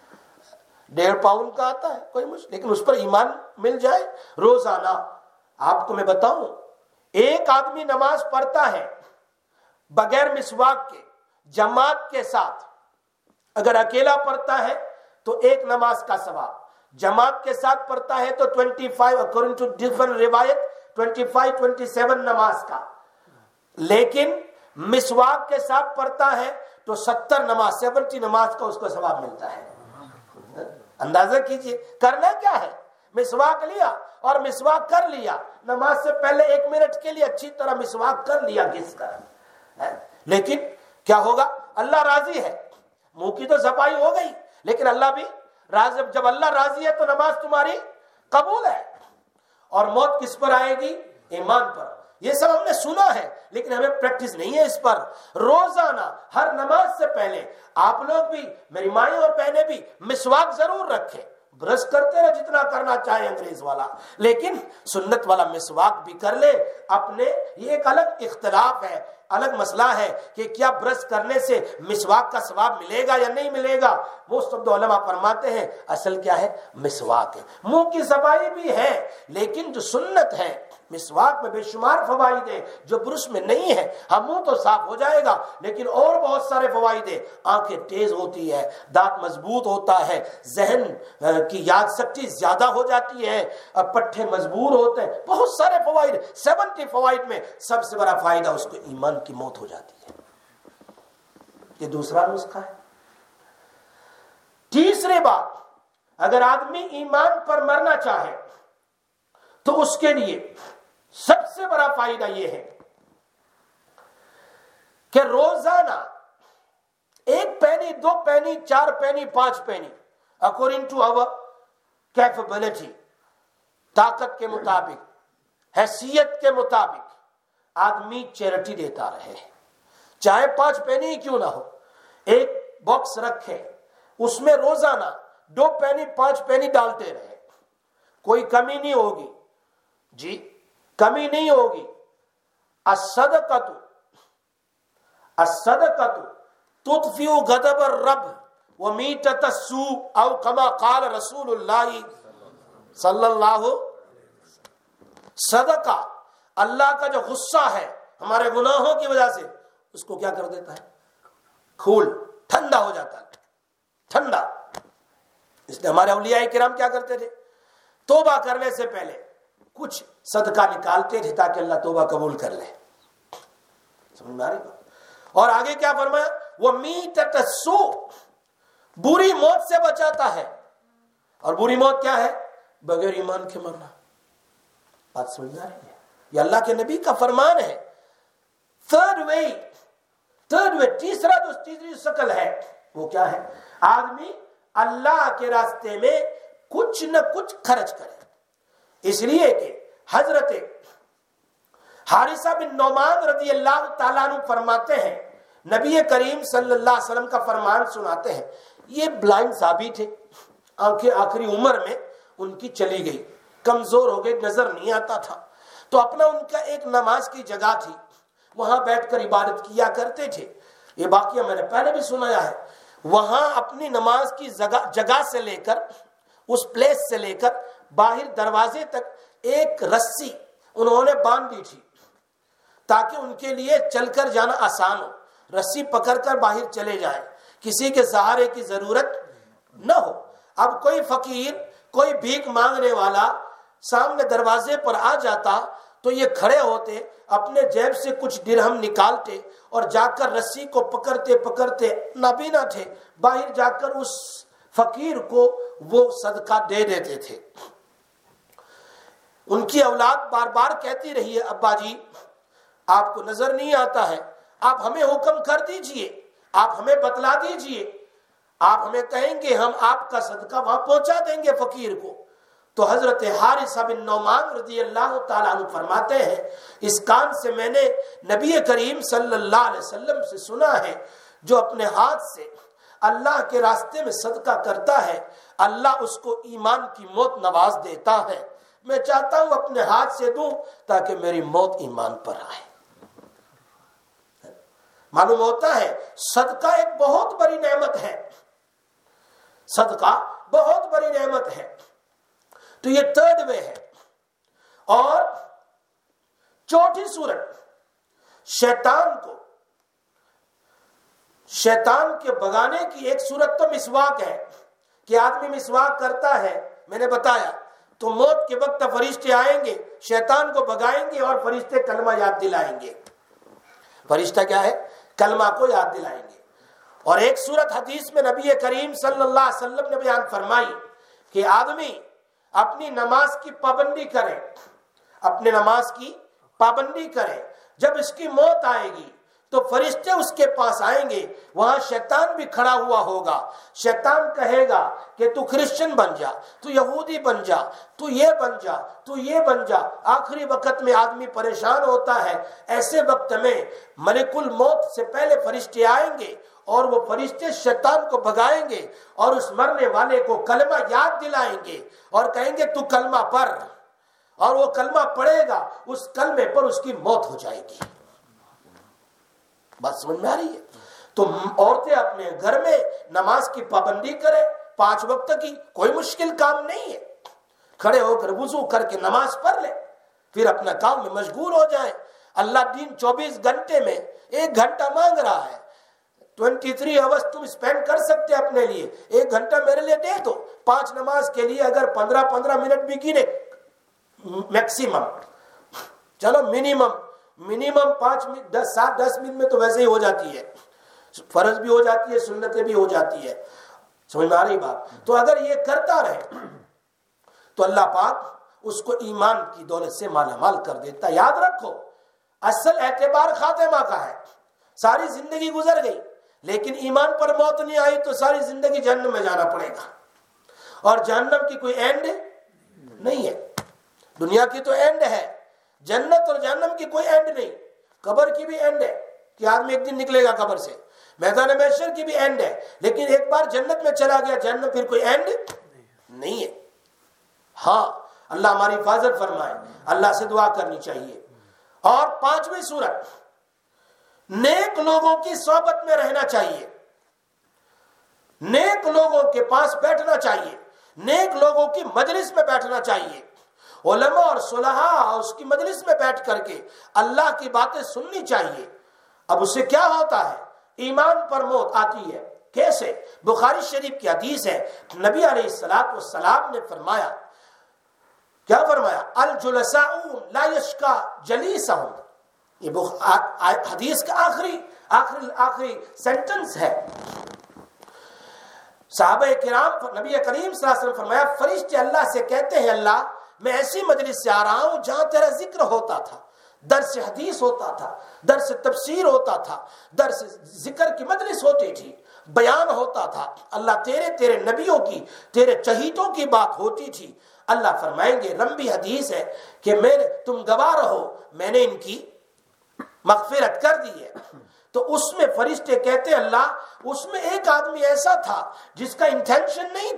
1.5 پاؤنڈ کا آتا ہے، کوئی مشکل، لیکن اس پر ایمان مل جائے روزانہ۔ آپ کو میں بتاؤں، ایک آدمی نماز پڑھتا ہے بغیر مسواک کے جماعت کے ساتھ، اگر اکیلا پڑھتا ہے تو 1 نماز کا ثواب، جماعت کے ساتھ پڑھتا ہے تو 25 according to different روایت 27 نماز کا، لیکن مسواک کے ساتھ پڑھتا ہے تو 70 نماز کا اس کو ثواب ملتا ہے۔ اندازہ کیجئے، کرنا کیا ہے؟ مسواک لیا اور مسواک کر لیا، نماز سے پہلے 1 منٹ کے لیے اچھی طرح مسواک کر لیا گھس کر، لیکن کیا ہوگا؟ اللہ راضی ہے، منہ کی تو صفائی ہو گئی، لیکن اللہ بھی راضی۔ جب اللہ راضی ہے تو نماز تمہاری قبول ہے۔ اور موت کس پر آئے گی؟ ایمان پر۔ یہ سب ہم نے سنا ہے، لیکن ہمیں پریکٹس نہیں ہے اس پر۔ روزانہ ہر نماز سے پہلے آپ لوگ بھی، میری مائیں اور بہنیں بھی، مسواک ضرور رکھیں۔ برش کرتے رہے جتنا کرنا چاہے انگریز والا، لیکن سنت والا مسواک بھی کر لے اپنے۔ یہ ایک الگ اختلاف ہے، الگ مسئلہ ہے کہ کیا برش کرنے سے مسواک کا ثواب ملے گا یا نہیں ملے گا۔ وہ سب علماء فرماتے ہیں اصل کیا ہے؟ مسواک ہے۔ منہ کی صفائی بھی ہے، لیکن جو سنت ہے مسواک میں بے شمار فوائد ہیں جو برش میں نہیں ہے۔ ہاں، منہ تو صاف ہو جائے گا، لیکن اور بہت سارے فوائد ہیں۔ آنکھیں تیز ہوتی ہے، دانت مضبوط ہوتا ہے، ذہن کی یاد شکتی زیادہ ہو جاتی ہے، پٹھے مضبوط ہوتے ہیں، بہت سارے فوائد۔ 70 فوائد میں سب سے بڑا فائدہ اس کو ایمان کی موت ہو جاتی ہے۔ یہ دوسرا نسخہ ہے۔ تیسری بات، اگر آدمی ایمان پر مرنا چاہے تو اس کے لیے سب سے بڑا فائدہ یہ ہے کہ روزانہ 1 penny, 2 penny, 4 penny, 5 penny, according to our capability, طاقت کے مطابق، حیثیت کے مطابق آدمی چیریٹی دیتا رہے، چاہے 5 پینی ہی کیوں نہ ہو۔ ایک باکس رکھے، اس میں روزانہ 2 پینی 5 پینی ڈالتے رہے، کوئی کمی نہیں ہوگی، جی کمی نہیں ہوگی۔ الصدقۃ تطفئ غضب الرب ومیتۃ السوء او کما قال رسول اللہ صلی اللہ۔ صدقہ اللہ کا جو غصہ ہے ہمارے گناہوں کی وجہ سے، اس کو کیا کر دیتا ہے؟ کھول، ٹھنڈا ہو جاتا ہے، ٹھنڈا۔ اس لیے ہمارے اولیاء کرام کیا کرتے تھے؟ توبہ کرنے سے پہلے کچھ صدقہ نکالتے تھے تاکہ اللہ توبہ قبول کر لے۔ سمجھ میں آ رہی بات؟ اور آگے کیا فرمایا؟ وہ میتۃ السوء، بری موت سے بچاتا ہے۔ اور بری موت کیا ہے؟ بغیر ایمان کے مرنا۔ بات سمجھ میں آ رہی ہے؟ یہ اللہ کے نبی کا فرمان ہے۔ تھرڈ وے تھرڈ وے، تیسری شکل ہے وہ کیا ہے؟ آدمی اللہ کے راستے میں کچھ نہ کچھ خرچ کرے، اس لیے کہ حضرت حارثہ بن نعمان رضی اللہ تعالیٰ عنہ فرماتے ہیں، نبی کریم صلی اللہ علیہ وسلم کا فرمان سناتے ہیں، یہ بلائنڈ صحابی تھے، آنکھیں آخری عمر میں ان کی چلی گئی، کمزور ہو گئے، نظر نہیں آتا تھا، تو اپنا ان کا ایک نماز کی جگہ تھی، وہاں بیٹھ کر عبادت کیا کرتے تھے۔ یہ واقعہ میں نے پہلے بھی سنایا ہے۔ وہاں اپنی نماز کی جگہ سے لے کر، اس پلیس سے لے کر باہر دروازے تک ایک رسی انہوں نے باندھ دی تھی تاکہ ان کے لیے چل کر جانا آسان ہو، رسی پکڑ کر باہر چلے جائیں، کسی کے سہارے کی ضرورت نہ ہو۔ اب کوئی فقیر، کوئی بھیک مانگنے والا سامنے دروازے پر آ جاتا تو یہ کھڑے ہوتے، اپنے جیب سے کچھ درہم نکالتے اور جا کر رسی کو پکڑتے پکڑتے، نابینا تھے، باہر جا کر اس فقیر کو وہ صدقہ دے دیتے تھے۔ ان کی اولاد بار بار کہتی رہی ہے، ابا جی آپ کو نظر نہیں آتا ہے، آپ ہمیں حکم کر دیجئے، آپ ہمیں بتلا دیجئے، آپ ہمیں کہیں گے ہم آپ کا صدقہ وہاں پہنچا دیں گے فقیر کو۔ تو حضرت حارثہ بن نعمان رضی اللہ تعالیٰ عنہ فرماتے ہیں، اس کان سے میں نے نبی کریم صلی اللہ علیہ وسلم سے سنا ہے، جو اپنے ہاتھ سے اللہ کے راستے میں صدقہ کرتا ہے اللہ اس کو ایمان کی موت نواز دیتا ہے۔ میں چاہتا ہوں اپنے ہاتھ سے دوں تاکہ میری موت ایمان پر آئے۔ معلوم ہوتا ہے صدقہ ایک بہت بڑی نعمت ہے، صدقہ بہت بڑی نعمت ہے۔ تو یہ تھرڈ وے ہے۔ اور چوتھی صورت، شیطان کے بھگانے کی ایک صورت تو مسواک ہے کہ آدمی مسواک کرتا ہے، میں نے بتایا تو موت کے وقت فرشتے آئیں گے، شیطان کو بھگائیں گے اور فرشتے کلمہ یاد دلائیں گے۔ فرشتہ کیا ہے؟ کلمہ کو یاد دلائیں گے۔ اور ایک صورت حدیث میں نبی کریم صلی اللہ علیہ وسلم نے بیان فرمائی کہ آدمی اپنی نماز کی پابندی کرے، اپنے نماز کی پابندی کرے، جب اس کی موت آئے گی تو فرشتے اس کے پاس آئیں گے، وہاں شیطان بھی کھڑا ہوا ہوگا، شیطان کہے گا کہ تو کرسچن بن جا، تو یہودی بن جا، تو یہ بن جا، تو یہ بن جا۔ آخری وقت میں آدمی پریشان ہوتا ہے، ایسے وقت میں ملک الموت سے پہلے فرشتے آئیں گے اور وہ فرشتے شیطان کو بھگائیں گے اور اس مرنے والے کو کلمہ یاد دلائیں گے اور کہیں گے تو کلمہ پڑھ، اور وہ کلمہ پڑھے گا، اس کلمے پر اس کی موت ہو جائے گی۔ بات سمجھ میں آ رہی ہے؟ تو عورتیں اپنے گھر میں نماز کی پابندی کریں، 5 وقت کی، کوئی مشکل کام نہیں ہے، کھڑے ہو کر وضو کر کے نماز پڑھ لیں، پھر اپنا کام میں مشغول ہو جائیں۔ اللہ دن 24 گھنٹے میں 1 گھنٹہ مانگ رہا ہے، 23 آورز تم اسپینڈ کر سکتے اپنے لیے، 1 گھنٹہ میرے لیے دے دو۔ 5 نماز کے لیے اگر 15 منٹ بھی گنے، میکسیمم، چلو منیمم 5 منٹ، 7-10 منٹ میں تو ویسے ہی ہو جاتی ہے، فرض بھی ہو جاتی ہے، سنتیں بھی ہو جاتی ہے۔ سمجھ میں آ رہی بات؟ تو اگر یہ کرتا رہے تو اللہ پاک اس کو ایمان کی دولت سے مالا مال کر دیتا۔ یاد رکھو اصل اعتبار خاتمہ کا ہے، ساری زندگی گزر گئی لیکن ایمان پر موت نہیں آئی تو ساری زندگی جہنم میں جانا پڑے گا، اور جہنم کی کوئی اینڈ نہیں ہے، دنیا کی تو اینڈ ہے، جنت اور جہنم کی کوئی اینڈ نہیں، قبر کی بھی اینڈ ہے کہ آدمی ایک دن نکلے گا قبر سے، میدان محشر کی بھی اینڈ ہے، لیکن ایک بار جنت میں چلا گیا جہنم پھر کوئی اینڈ نہیں ہے۔ ہاں اللہ ہماری حفاظت فرمائے، اللہ سے دعا کرنی چاہیے۔ اور 5ویں صورت، نیک لوگوں کی صحبت میں رہنا چاہیے، نیک لوگوں کے پاس بیٹھنا چاہیے، نیک لوگوں کی مجلس میں بیٹھنا چاہیے، علماء اور صلحاء اس کی مجلس میں بیٹھ کر کے اللہ کی باتیں سننی چاہیے۔ اب اس سے کیا ہوتا ہے؟ ایمان پر موت آتی ہے۔ کیسے؟ بخاری شریف کی حدیث ہے، نبی علیہ الصلوۃ والسلام نے فرمایا، کیا فرمایا؟ الجلساء لا یشقى جلیسہم، یہ حدیث کا آخری سینٹنس ہے۔ صحابہ کرام، نبی کریم صلی اللہ علیہ وسلم فرمایا، فرشتے اللہ سے کہتے ہیں اللہ میں ایسی مجلس سے آ رہا ہوں جہاں تیرا ذکر ہوتا تھا، درس حدیث ہوتا تھا، درس تفسیر ہوتا تھا، درس ذکر کی مجلس ہوتی تھی، بیان ہوتا تھا، اللہ تیرے نبیوں کی، تیرے چہیتوں کی بات ہوتی تھی۔ اللہ فرمائیں گے، لمبی حدیث ہے کہ تم گواہ رہو میں نے ان کی مغفرت کر دی ہے۔ تو اس میں فرشتے کہتے اللہ اس میں ایک آدمی ایسا تھا جس کا انٹینشن نہیں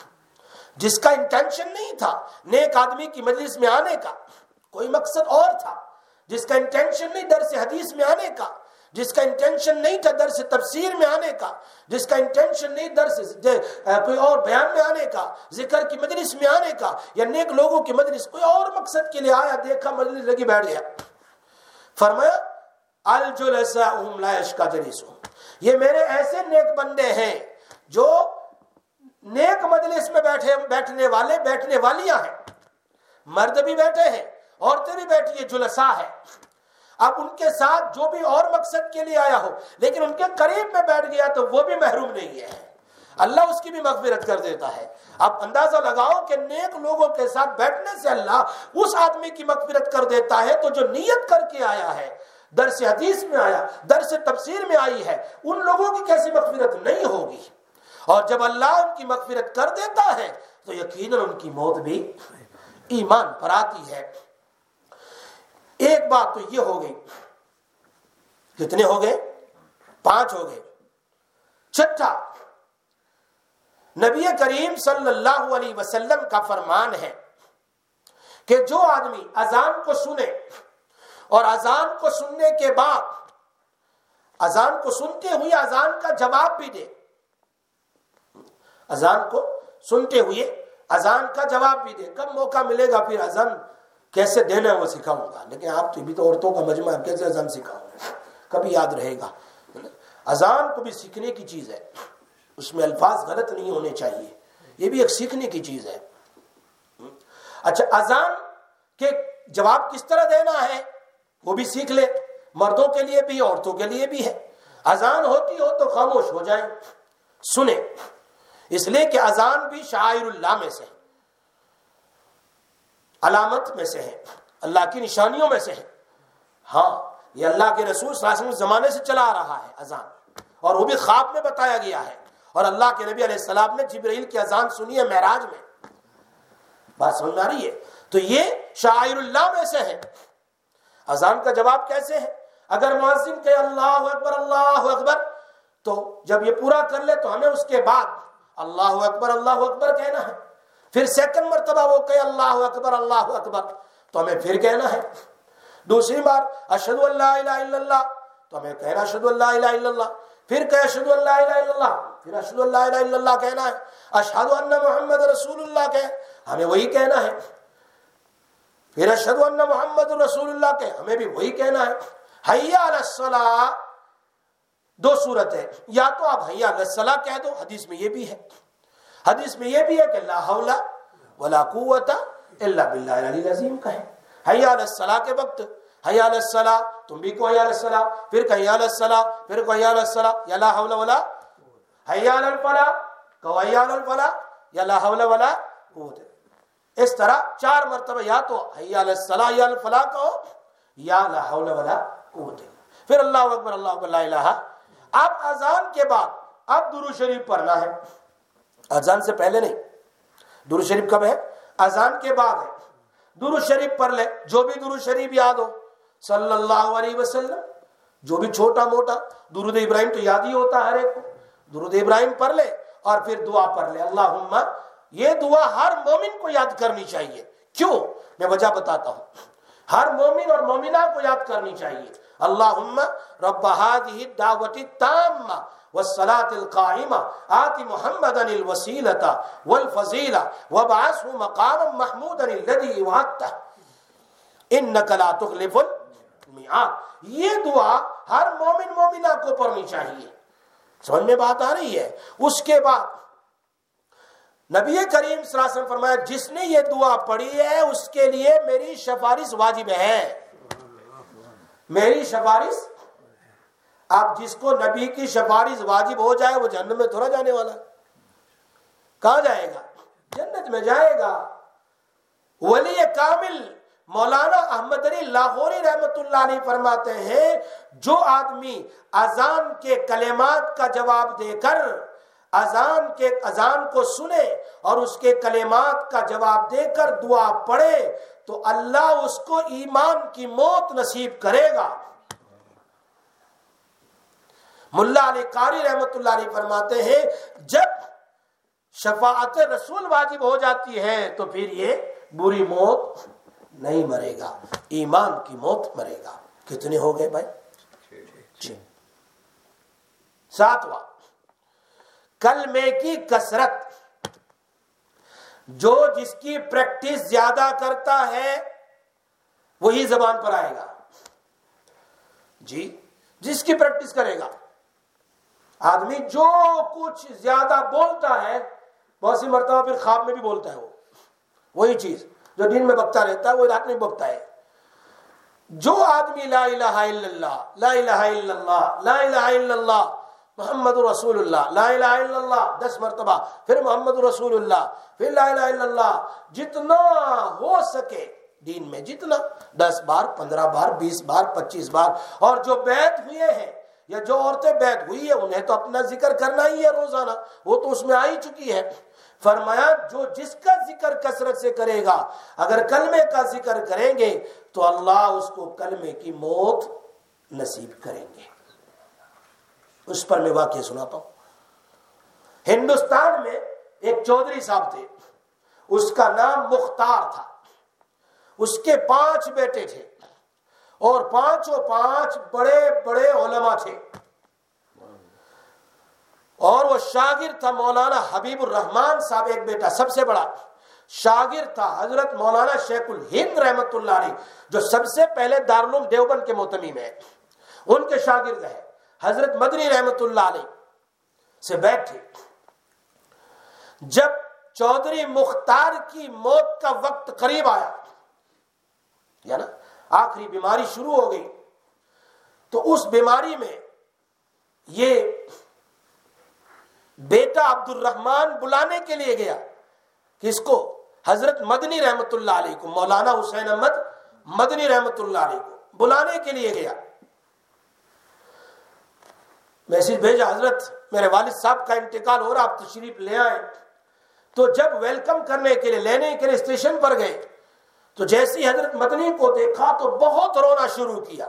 تھا نیک آدمی کی مجلس میں آنے کا، کوئی مقصد اور تھا، جس کا انٹینشن نہیں درس حدیث میں آنے کا، جس کا انٹینشن نہیں تھا درس تفسیر میں آنے کا، جس کا انٹینشن نہیں درس کوئی اور بیان میں آنے کا، ذکر کی مجلس میں آنے کا، یا نیک لوگوں کی مجلس، کوئی اور مقصد کے لیے آیا، دیکھا مجلس لگی بیٹھ گیا۔ فرمایا الجلساء هم لا يشقى جلیسهم، یہ میرے ایسے نیک بندے ہیں جو نیک مجلس میں بیٹھنے والیاں ہیں، مرد بھی بیٹھے ہیں، عورتیں بھی بیٹھی ہیں، جلساء ہے۔ اب ان کے ساتھ جو بھی اور مقصد کے لیے آیا ہو لیکن ان کے قریب میں بیٹھ گیا تو وہ بھی محروم نہیں ہے، اللہ اس کی بھی مغفرت کر دیتا ہے۔ اب اندازہ لگاؤ کہ نیک لوگوں کے ساتھ بیٹھنے سے اللہ اس آدمی کی مغفرت کر دیتا ہے تو جو نیت کر کے آیا ہے، درس حدیث میں آیا، درس تفسیر میں آئی ہے، ان لوگوں کی کیسی مغفرت نہیں ہوگی؟ اور جب اللہ ان کی مغفرت کر دیتا ہے تو یقیناً ان کی موت بھی ایمان پر آتی ہے۔ ایک بات تو یہ ہو گئی، کتنے ہو گئے؟ 5 ہو گئے۔ چھٹا، نبی کریم صلی اللہ علیہ وسلم کا فرمان ہے کہ جو آدمی اذان کو سنے اور اذان کو سننے کے بعد اذان کو سنتے ہوئے اذان کا جواب بھی دے، اذان کو سنتے ہوئے اذان کا جواب بھی دے۔ کب موقع ملے گا پھر اذان کیسے دینا ہے وہ سکھاؤں گا، لیکن آپ تو بھی تو عورتوں کا مجمع ہے، کیسے اذان سکھاؤں گا؟ کبھی یاد رہے گا۔ اذان کو بھی سیکھنے کی چیز ہے، اس میں الفاظ غلط نہیں ہونے چاہیے، یہ بھی ایک سیکھنے کی چیز ہے۔ اچھا، اذان کے جواب کس طرح دینا ہے وہ بھی سیکھ لے، مردوں کے لیے بھی عورتوں کے لیے بھی ہے۔ اذان ہوتی ہو تو خاموش ہو جائیں، سنیں، اس لیے کہ اذان بھی شعائر اللہ میں سے، علامت میں سے ہے، اللہ کی نشانیوں میں سے ہے۔ ہاں، یہ اللہ کے رسول صلی اللہ علیہ وسلم زمانے سے چلا آ رہا ہے اذان، اور وہ بھی خواب میں بتایا گیا ہے، اور اللہ کے نبی علیہ السلام نے جبرائیل کی اذان سنی ہے معراج میں۔ بات سمجھ میں آ رہی ہے؟ تو یہ شعائر اللہ میں سے ہے۔ اذان کا جواب کیسے ہے؟ اگر مؤذن کہے اللہ اکبر تو جب یہ پورا کر لے تو ہمیں اس کے بعد اللہ اکبر کہنا ہے۔ پھر سیکنڈ مرتبہ وہ کہے اللہ اکبر تو ہمیں پھر کہنا ہے۔ دوسری بار اشہد ان لا الہ الا اللہ تو ہمیں کہنا اشہد ان لا الہ الا اللہ، پھر کہ اشہد ان لا الہ الا اللہ، پھر اشہد ان لا الہ الا اللہ کہنا ہے۔ اشہد ان محمد رسول اللہ کہ ہمیں وہی کہنا ہے، پھر اشہد ان محمد رسول اللہ کہ ہمیں بھی وہی کہنا ہے۔ حی علی الصلاۃ، 2 صورت ہے، یا تو آپ حی علی الصلاۃ کہہ دو، حدیث میں یہ بھی ہے، حدیث میں یہ بھی ہے کہ لا حول ولا قوت الا باللہ العلی العظیم کہیں۔ حی علی الصلاۃ کے وقت حی علی الصلاۃ، تم بھی کو حی علی الصلاۃ، پھر کہ حی علی الصلاۃ، پھر کہ حی علی الصلاۃ، یا لا حول ولا، حی علی الفلاح کہ حی علی الفلاح، یا لا حول ولا قوت۔ اس طرح 4 مرتبہ یا تو حی علی الصلاۃ یا الفلاح کہو، یا لا حول ولا قوت، پھر اللہ اکبر لا الہ۔ اب اذان کے بعد اب درود شریف پڑھنا ہے، اذان سے پہلے نہیں۔ درود شریف کب ہے؟ اذان کے بعد ہے۔ درود شریف پڑھ لے، جو بھی درود شریف یاد ہو صلی اللہ علیہ وسلم، جو بھی چھوٹا موٹا درود ابراہیم تو یاد ہی ہوتا ہے ہر ایک کو، درود ابراہیم پڑھ لے اور پھر دعا پڑھ لے اللہم۔ یہ دعا ہر مومن کو یاد کرنی چاہیے۔ کیوں؟ میں وجہ بتاتا ہوں۔ ہر مومن اور مومنہ کو یاد کرنی چاہیے۔ اللہم رب هذه الدعوة التامة والصلاة القائمة آت محمدا الوسيلة والفضيلة وابعثه مقاما محمودا الذي وعدته إنك لا تخلف الميعاد۔ یہ دعا ہر مومن مومنہ کو پڑھنی چاہیے۔ سمجھ میں بات آ رہی ہے؟ اس کے بعد نبی کریم صلی اللہ علیہ وسلم فرمایا جس نے یہ دعا پڑھی ہے اس کے لیے میری سفارش واجب ہے، میری سفارش۔ اب جس کو نبی کی سفارش واجب ہو جائے وہ جہنم میں تھوڑا جانے والا، کہاں جائے گا؟ جنت میں جائے گا۔ ولی کامل مولانا احمد علی لاہوری رحمت اللہ علیہ فرماتے ہیں جو آدمی اذان کے کلمات کا جواب دے کر اذان کو سنے اور اس کے کلمات کا جواب دے کر دعا پڑھے تو اللہ اس کو ایمان کی موت نصیب کرے گا۔ ملا علی قاری رحمت اللہ علیہ فرماتے ہیں جب شفاعت رسول واجب ہو جاتی ہے تو پھر یہ بری موت نہیں مرے گا، ایمان کی موت مرے گا۔ کتنے ہو گئے بھائی؟ 7واں، کلمے کی کثرت۔ جو جس کی پریکٹس زیادہ کرتا ہے وہی زبان پر آئے گا، جی جس کی پریکٹس کرے گا۔ آدمی جو کچھ زیادہ بولتا ہے بہت سی مرتبہ پھر خواب میں بھی بولتا ہے، وہی چیز جو دن میں بکتا رہتا ہے وہ رات میں بکتا ہے۔ جو آدمی لا الہ الا اللہ، لا الہ الا اللہ، لا الہ الا اللہ محمد رسول اللہ، لا الہ الا اللہ 10 مرتبہ، پھر محمد رسول اللہ، پھر لا الہ الا اللہ، جتنا ہو سکے دین میں، جتنا 10 بار 15 بار 20 بار 25 بار۔ اور جو بیعت ہوئے ہیں یا جو عورتیں بیعت ہوئی ہے انہیں تو اپنا ذکر کرنا ہی ہے روزانہ، وہ تو اس میں آ ہی چکی ہے۔ فرمایا جو جس کا ذکر کثرت سے کرے گا، اگر کلمے کا ذکر کریں گے تو اللہ اس کو کلمے کی موت نصیب کریں گے۔ اس پر میں واقعہ سناتا ہوں۔ ہندوستان میں ایک چودھری صاحب تھے، اس کا نام مختار تھا، اس کے 5 بیٹے تھے اور 5 بڑے بڑے علماء تھے، اور وہ شاگرد تھا مولانا حبیب الرحمان صاحب، ایک بیٹا سب سے بڑا شاگرد تھا حضرت مولانا شیخ الہند رحمت اللہ علیہ، جو سب سے پہلے دارالعلوم دیوبند کے محتمیم ہے، ان کے شاگرد ہے حضرت مدنی رحمت اللہ علیہ سے بیٹھے۔ جب چودھری مختار کی موت کا وقت قریب آیا، یا نا آخری بیماری شروع ہو گئی، تو اس بیماری میں یہ بیٹا عبد الرحمان بلانے کے لیے گیا، کس کو؟ حضرت مدنی رحمت اللہ علیہ کو، مولانا حسین احمد مدنی رحمت اللہ علیہ کو بلانے کے لیے گیا۔ میسج بھیجا، حضرت میرے والد صاحب کا انتقال ہو رہا، آپ تشریف لے آئیں۔ تو جب ویلکم کرنے کے لیے، لینے کے لیے اسٹیشن پر گئے تو جیسے ہی حضرت مدنی کو دیکھا تو بہت رونا شروع کیا،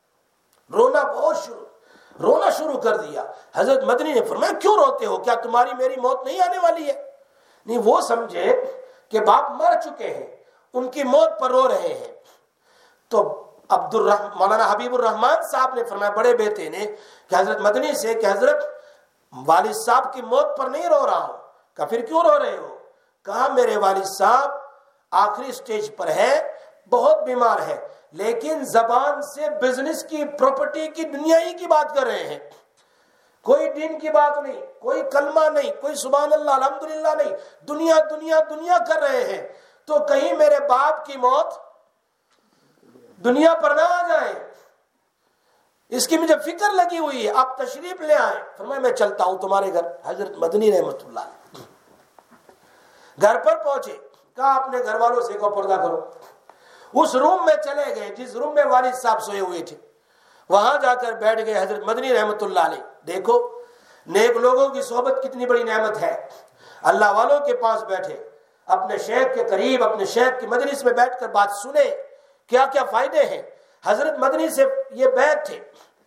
رونا شروع کر دیا۔ حضرت مدنی نے فرمایا کیوں روتے ہو، کیا تمہاری میری موت نہیں آنے والی ہے؟ نہیں، وہ سمجھے کہ باپ مر چکے ہیں، ان کی موت پر رو رہے ہیں۔ تو مولانا حبیب الرحمان صاحب نے فرمایا، بڑے بیٹے نے کہ حضرت مدنی سے کہ حضرت والد صاحب کی موت پر نہیں رو رہا ہوں۔ کہا پھر کیوں رو رہے ہو؟ کہا میرے والد صاحب آخری سٹیج پر ہے، بہت بیمار ہے، لیکن زبان سے بزنس کی، پراپرٹی کی، دنیا ہی کی بات کر رہے ہیں، کوئی دین کی بات نہیں، کوئی کلمہ نہیں، کوئی سبحان اللہ الحمدللہ نہیں، دنیا دنیا دنیا کر رہے ہیں۔ تو کہیں میرے باپ کی موت دنیا پر نہ آ جائے، اس کی مجھے فکر لگی ہوئی ہے، آپ تشریف لے آئیں۔ فرمایا میں چلتا ہوں تمہارے گھر۔ حضرت مدنی رحمت اللہ علیہ گھر پر پہنچے، کہا اپنے گھر والوں سے کو پردہ کرو۔ اس روم میں چلے گئے جس روم میں والد صاحب سوئے ہوئے تھے، وہاں جا کر بیٹھ گئے حضرت مدنی رحمت اللہ علیہ۔ دیکھو نیک لوگوں کی صحبت کتنی بڑی نعمت ہے، اللہ والوں کے پاس بیٹھے، اپنے شیخ کے قریب، اپنے شیخ کی مجلس میں بیٹھ کر بات سنے، کیا کیا فائدے ہیں۔ حضرت مدنی سے یہ بیعت تھے،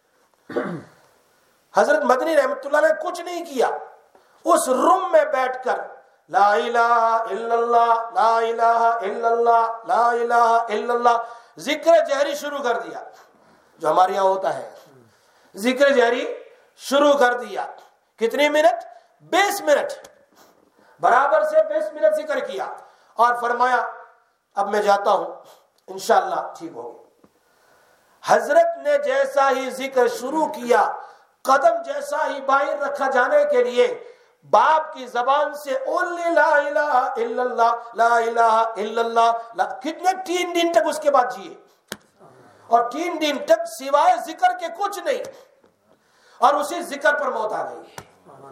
حضرت مدنی رحمت اللہ نے کچھ نہیں کیا، اس روم میں بیٹھ کر لا الہ الا اللہ، لا الہ الا اللہ، لا الہ الا اللہ ذکر جہری شروع کر دیا، جو ہمارے یہاں ہوتا ہے، ذکر جہری شروع کر دیا۔ کتنی منٹ؟ 20 منٹ، برابر سے 20 منٹ ذکر کیا، اور فرمایا اب میں جاتا ہوں، انشاءاللہ ٹھیک ہوگی۔ حضرت نے جیسا ہی ذکر شروع کیا، قدم جیسا ہی باہر رکھا جانے کے لیے، باپ کی زبان سے اولی لا الہ الا اللہ، لا الہ الا اللہ، کتنے 3 دن تک اس کے بعد جیے، اور 3 دن تک سوائے ذکر کے کچھ نہیں، اور اسی ذکر پر موت آ گئی۔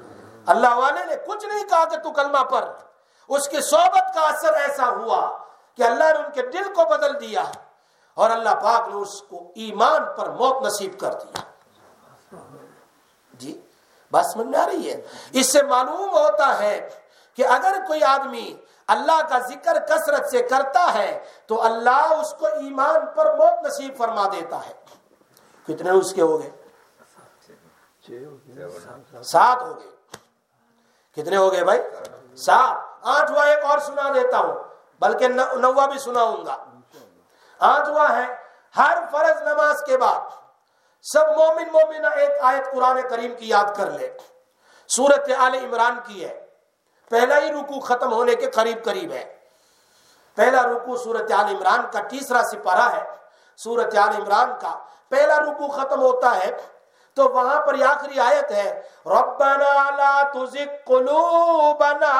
اللہ والے نے کچھ نہیں کہا کہ تو کلمہ پڑھ، اس کی صحبت کا اثر ایسا ہوا کہ اللہ نے ان کے دل کو بدل دیا اور اللہ پاک نے اس کو ایمان پر موت نصیب کر دیا. جی بات سمجھ میں آ رہی ہے؟ اس سے معلوم ہوتا ہے کہ اگر کوئی آدمی اللہ کا ذکر کثرت سے کرتا ہے تو اللہ اس کو ایمان پر موت نصیب فرما دیتا ہے. کتنے اس کے ہو گئے؟ 7 ہو گئے. کتنے ہو گئے بھائی؟ 7. 8واں ایک اور سنا دیتا ہوں، بلکہ 9واں بھی سناؤں گا. 8واں ہے ہر فرض نماز کے بعد سب مومنہ ایک آیت قرآن کریم کی یاد کر لے. سورۃ آل عمران کی ہے، پہلا ہی رکوع ختم ہونے کے قریب ہے. پہلا رکوع سورۃ آل عمران کا 3واں سپارہ ہے. سورۃ آل عمران کا پہلا رکوع ختم ہوتا ہے تو وہاں پر آخری آیت ہے ربنا لا تزغ قلوبنا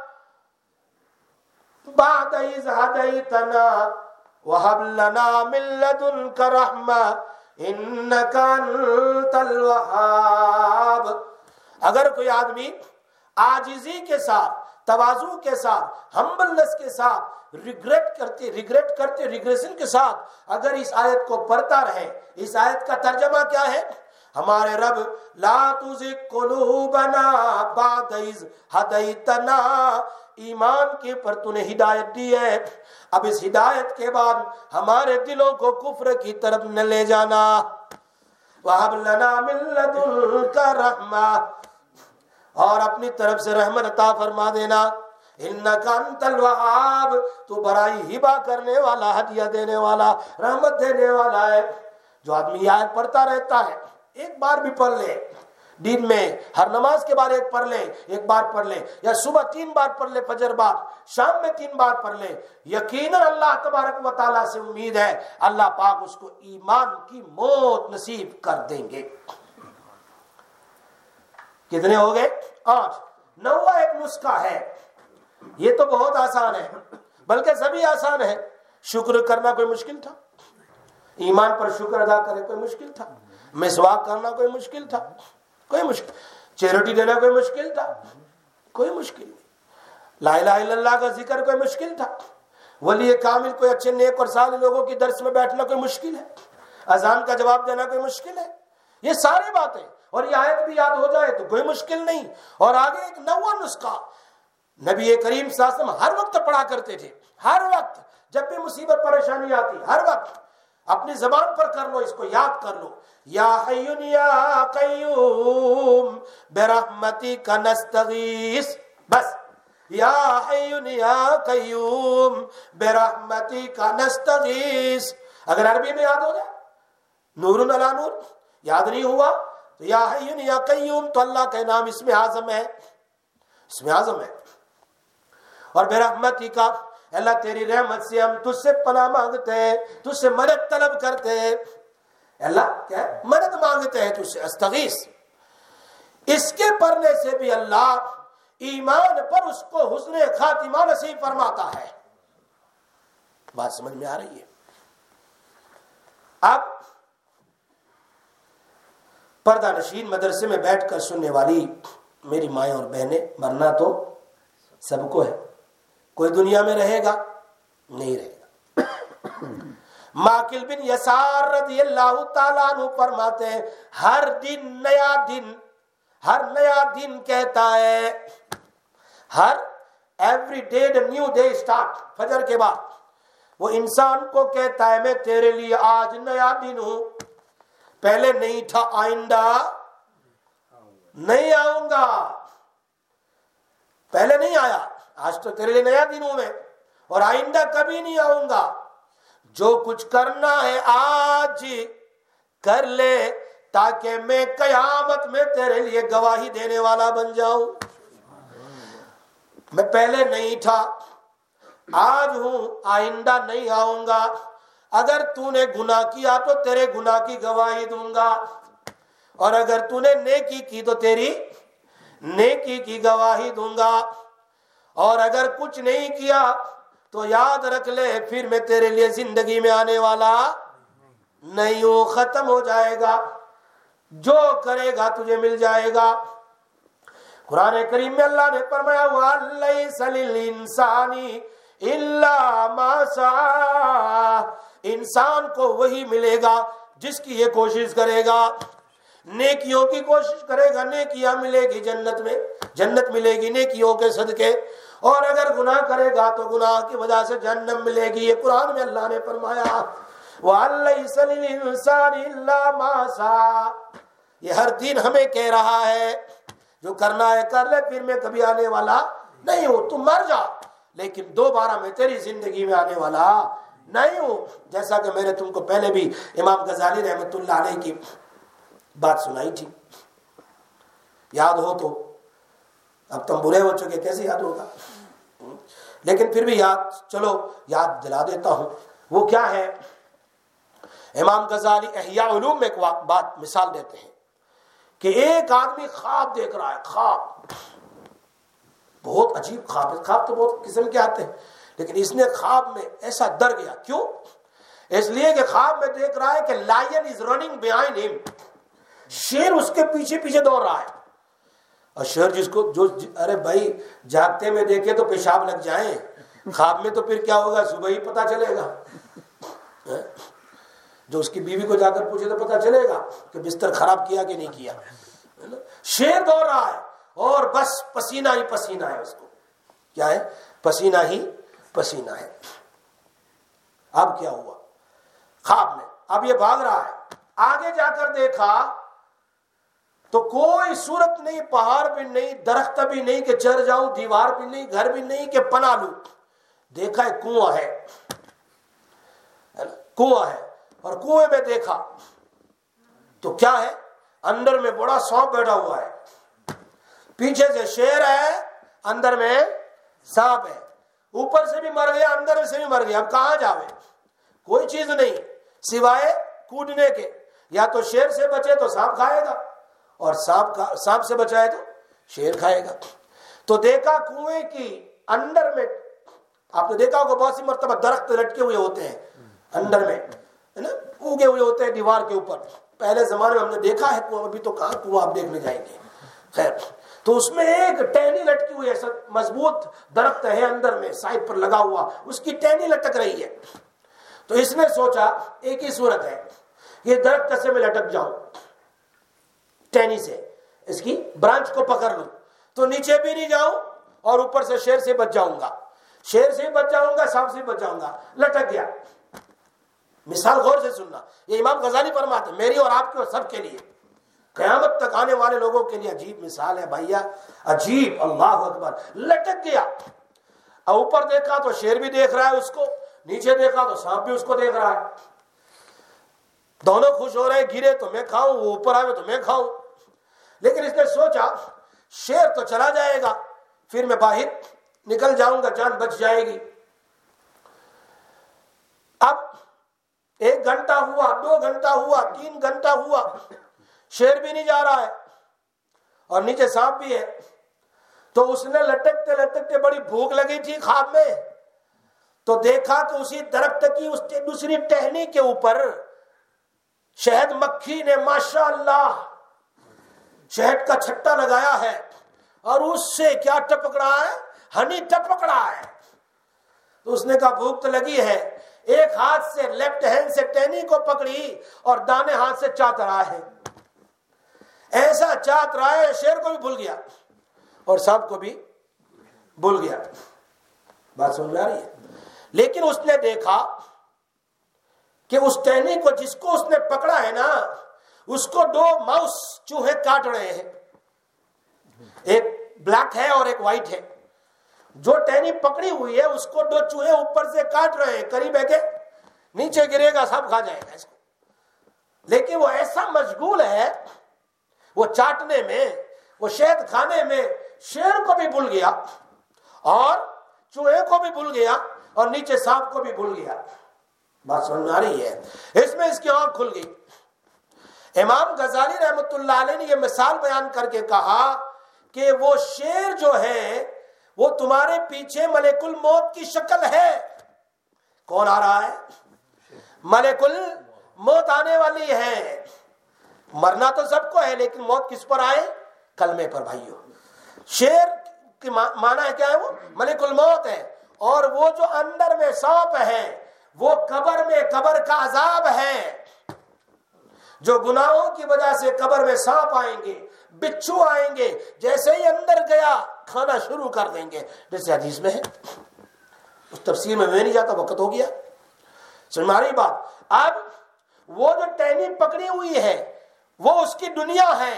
بعد اذ هديتنا وهب لنا من لدنك رحمة انك انت الوهاب. اگر کوئی آدمی عاجزی کے ساتھ، تواضع کے ساتھ، ہمبلنس کے ساتھ، ریگریشن کے ساتھ اگر اس آیت کو پڑھتا رہے، اس آیت کا ترجمہ کیا ہے؟ ہمارے رب لا تزغ قلوبنا بعد اذ ہدیتنا، ایمان کے پر تو نے ہدایت دی ہے، اب اس ہدایت کے بعد ہمارے دلوں کو کفر کی طرف نہ لے جانا. وَهَبْ لَنَا مِن لَّدُنكَ رَحْمَةً، اور اپنی طرف سے رحمت عطا فرما دینا. انک انت الوہاب، تو برائی ہبہ کرنے والا، ہدیہ دینے والا، رحمت دینے والا ہے. جو آدمی آیت پڑھتا رہتا ہے، ایک بار بھی پڑھ لے، دن میں ہر نماز کے بعد ایک بار پڑھ لے، یا صبح 3 بار پڑھ لے، فجر بعد، شام میں 3 بار پڑھ لے، یقیناً اللہ تبارک و تعالیٰ سے امید ہے اللہ پاک اس کو ایمان کی موت نصیب کر دیں گے. کتنے ہو گئے؟ 8. 9واں ایک نسخہ ہے، یہ تو بہت آسان ہے، بلکہ سبھی آسان ہے. شکر کرنا کوئی مشکل تھا؟ ایمان پر شکر ادا کرے کوئی مشکل تھا؟ مسواک کرنا کوئی مشکل تھا؟ کوئی مشکل. چیریٹی دینا کوئی مشکل تھا؟ کوئی مشکل نہیں. لا الہ الا اللہ کا ذکر کوئی مشکل تھا؟ ولی کامل کوئی اچھے نیک اور صالح لوگوں کی درس میں بیٹھنا کوئی مشکل ہے؟ اذان کا جواب دینا کوئی مشکل ہے؟ یہ ساری باتیں، اور یہ آیت بھی یاد ہو جائے تو کوئی مشکل نہیں. اور آگے ایک 9واں نسخہ نبی کریم صلی اللہ علیہ وسلم ہر وقت پڑھا کرتے تھے. ہر وقت جب بھی مصیبت پریشانی آتی، ہر وقت اپنی زبان پر کر لو، اس کو یاد کر لو. یا حی یا قیوم برحمتک نستغیث. بس یا حی یا قیوم برحمتک نستغیث. اگر عربی میں یاد ہو جائے، نور علی نور، یاد نہیں ہوا تو یا حی یا قیوم تو اللہ کا نام اسم اعظم ہے، اسم اعظم ہے. اور برحمتک، اللہ تیری رحمت سے ہم تجھ سے پناہ مانگتے ہیں، تجھ سے مدد طلب کرتے ہیں. اللہ کیا ہے؟ مدد مانگتے ہیں تجھ سے، استغیث. اس کے پڑھنے سے بھی اللہ ایمان پر اس کو حسن خاتمہ نصیب فرماتا ہے. بات سمجھ میں آ رہی ہے؟ اب پردہ نشین مدرسے میں بیٹھ کر سننے والی میری مائیں اور بہنیں، مرنا تو سب کو ہے، کوئی دنیا میں رہے گا نہیں رہے گا. ماکل بن یسار رضی اللہ تعالیٰ عنہ فرماتے ہیں ہر نیا دن کہتا ہے، ہر every day new day start. فجر کے بعد وہ انسان کو کہتا ہے میں تیرے لیے آج نیا دن ہوں. پہلے نہیں تھا، آئندہ نہیں آؤں گا. پہلے نہیں آیا، آج تو تیرے لیے نیا دن ہوں میں، اور آئندہ کبھی نہیں آؤں گا. جو کچھ کرنا ہے آج کر لے تاکہ میں قیامت میں تیرے لیے گواہی دینے والا بن جاؤں. میں پہلے نہیں تھا، آج ہوں، آئندہ نہیں آؤں گا. اگر تو نے گناہ کیا تو تیرے گناہ کی گواہی دوں گا، اور اگر تو نے نیکی کی تو تیری نیکی کی گواہی دوں گا. اور اگر کچھ نہیں کیا تو یاد رکھ لے پھر میں تیرے لیے زندگی میں آنے والا نہیں ہوں، ختم ہو جائے گا. جو کرے گا تجھے مل جائے گا. قرآن کریم میں اللہ نے فرمایا وَلَيْسَ لِلْإِنسَانِ الا ما سعى، انسان کو وہی ملے گا جس کی یہ کوشش کرے گا، نیکیوں کی کوشش کرے گا، نیکیاں ملے گی جنت میں، جنت ملے گی نیکیوں کے صدقے، اور اگر گناہ کرے گا تو گناہ کی وجہ سے جہنم ملے گی۔ یہ قرآن میں اللہ نے فرمایا وَأَن لَّيْسَ لِلْإِنسَانِ إِلَّا مَا سَعَى، یہ ہر دن ہمیں کہہ رہا ہے جو کرنا ہے کر لے، پھر میں کبھی آنے والا نہیں ہوں، تم مر جا لیکن دوبارہ میں تیری زندگی میں آنے والا نہیں ہوں۔ جیسا کہ میں نے تم کو پہلے بھی امام غزالی رحمۃ اللہ علیہ کی بات سنائی تھی، یاد ہو تو، اب تم برے ہو چکے کیسے یاد ہوگا، لیکن پھر بھی چلو یاد دلا دیتا ہوں۔ وہ کیا ہے؟ امام غزالی احیاء علوم میں ایک بات مثال دیتے ہیں کہ ایک آدمی خواب دیکھ رہا ہے، خواب بہت عجیب خواب ہے، خواب تو بہت قسم کے آتے ہیں، لیکن اس نے خواب میں ایسا ڈر گیا، کیوں؟ اس لیے کہ خواب میں دیکھ رہا ہے کہ لائن از رننگ بیہائنڈ ہم، شیر اس کے پیچھے پیچھے دوڑ رہا ہے، اور شیر جس کو جو ارے بھائی جاگتے میں دیکھے تو پیشاب لگ جائیں، خواب میں تو پھر کیا ہوگا صبح ہی پتا چلے گا، جو اس کی بیوی کو جا کر پوچھے تو پتا چلے گا کہ بستر خراب کیا کہ نہیں کیا۔ شیر دوڑ رہا ہے اور بس پسینہ ہی پسینہ ہے، اس کو کیا ہے؟ پسینہ ہی پسینہ ہے۔ اب کیا ہوا خواب میں؟ اب یہ بھاگ رہا ہے، آگے جا کر دیکھا تو کوئی صورت نہیں، پہاڑ بھی نہیں، درخت بھی نہیں کہ چڑھ جاؤں، دیوار بھی نہیں، گھر بھی نہیں کہ پناہ لوں، دیکھا ہے کنواں ہے، کنواں ہے، اور کنویں میں دیکھا تو کیا ہے؟ اندر میں بڑا سانپ بیٹھا ہوا ہے، پیچھے سے شیر ہے، اندر میں سانپ ہے، اوپر سے بھی مر گیا اندر سے بھی مر گیا، اب کہاں جاوے؟ کوئی چیز نہیں سوائے کودنے کے، یا تو شیر سے بچے تو سانپ کھائے گا، اور سانپ سے بچائے تو شیر کھائے گا۔ تو دیکھا کنویں کی اندر میں، آپ نے دیکھا ہوگا بہت سی مرتبہ درخت لٹکے ہوئے ہوتے ہیں اندر میں، ہے نا، اگے ہوئے ہوتے ہیں دیوار کے اوپر، پہلے زمانے میں ہم نے دیکھا ہے کنواں، ابھی تو کہاں کنواں آپ دیکھنے جائیں گے، خیر۔ تو اس میں ایک ٹہنی لٹکی ہوئی ہے، مضبوط درخت ہے اندر میں سائڈ پر لگا ہوا، اس کی ٹہنی لٹک رہی ہے۔ تو اس نے سوچا ایک ہی صورت ہے، یہ درخت سے میں لٹک جاؤں، ٹہنی سے اس کی برانچ کو پکڑ لوں تو نیچے بھی نہیں جاؤں اور اوپر سے شیر سے بچ جاؤں گا، شیر سے بچ جاؤں گا، سانپ سے بچ جاؤں گا، لٹک گیا۔ مثال غور سے سننا، یہ امام غزالی فرماتے ہیں میری اور آپ کے اور سب کے لیے، قیامت تک آنے والے لوگوں کے لیے عجیب مثال ہے بھائیا، عجیب، اللہ اکبر۔ لٹک گیا، اوپر دیکھا تو شیر بھی دیکھ رہا ہے اس کو، نیچے دیکھا تو سانپ بھی اس کو دیکھ رہا ہے، دونوں خوش ہو رہے ہیں، گرے تو میں کھاؤں، وہ اوپر آئے تو میں کھاؤں۔ لیکن اس نے سوچا شیر تو چلا جائے گا، پھر میں باہر نکل جاؤں گا، جان بچ جائے گی۔ اب 1 گھنٹہ ہوا، 2 گھنٹہ ہوا، 3 گھنٹہ ہوا، شیر بھی نہیں جا رہا ہے اور نیچے سانپ بھی ہے۔ تو اس نے لٹکتے لٹکتے، بڑی بھوک لگی تھی خواب میں، تو دیکھا کہ اسی درخت کی اس دوسری ٹہنی کے اوپر شہد مکھی نے ماشاءاللہ شہد کا چھٹا لگایا ہے، اور اس سے کیا ٹپک رہا ہے؟ ہنی ٹپک رہا ہے۔ تو اس نے کہا بھوک تو لگی ہے، ایک ہاتھ سے لیفٹ ہینڈ سے ٹہنی کو پکڑی اور دانے ہاتھ سے چاٹ رہا ہے، ایسا چاٹ رہا ہے شیر کو بھی بھول گیا اور سانپ کو بھی بھول گیا۔ بات سمجھ میں آ رہی ہے؟ لیکن اس نے دیکھا کہ اس ٹہنی کو جس کو اس نے پکڑا ہے نا، اس کو 2 ماؤس چوہے کاٹ رہے ہیں، ایک بلیک ہے اور ایک وائٹ ہے۔ جو ٹہنی پکڑی ہوئی ہے اس کو 2 چوہے اوپر سے کاٹ رہے ہیں، قریب ہے کہ نیچے گرے گا سب کھا جائے گا اس کو، لیکن وہ ایسا مشغول ہے وہ چاٹنے میں، وہ شہد کھانے میں، شیر کو بھی بھول گیا اور چوہے کو بھی بھول گیا اور نیچے سانپ کو بھی بھول گیا۔ بات سمجھ آ رہی ہے؟ اس میں اس کی آنکھ کھل گئی۔ امام غزالی رحمۃ اللہ علیہ نے یہ مثال بیان کر کے کہا کہ وہ شیر جو ہے وہ تمہارے پیچھے ملک الموت کی شکل ہے۔ کون آ رہا ہے؟ ملک الموت آنے والی ہے۔ مرنا تو سب کو ہے، لیکن موت کس پر آئے؟ کلمے پر بھائیو۔ شیر کی معنی ہے کیا ہے؟ وہ ملک الموت ہے، اور وہ جو اندر میں سانپ ہے وہ قبر میں قبر کا عذاب ہے. جو گناہوں کی وجہ سے قبر میں سانپ آئیں گے، بچھو آئیں گے، جیسے ہی اندر گیا کھانا شروع کر دیں گے، جیسے حدیث میں ہے. اس تفسیر میں نہیں جاتا، وقت ہو گیا. ہماری بات. اب وہ جو ٹہنی پکڑی ہوئی ہے وہ اس کی دنیا ہے.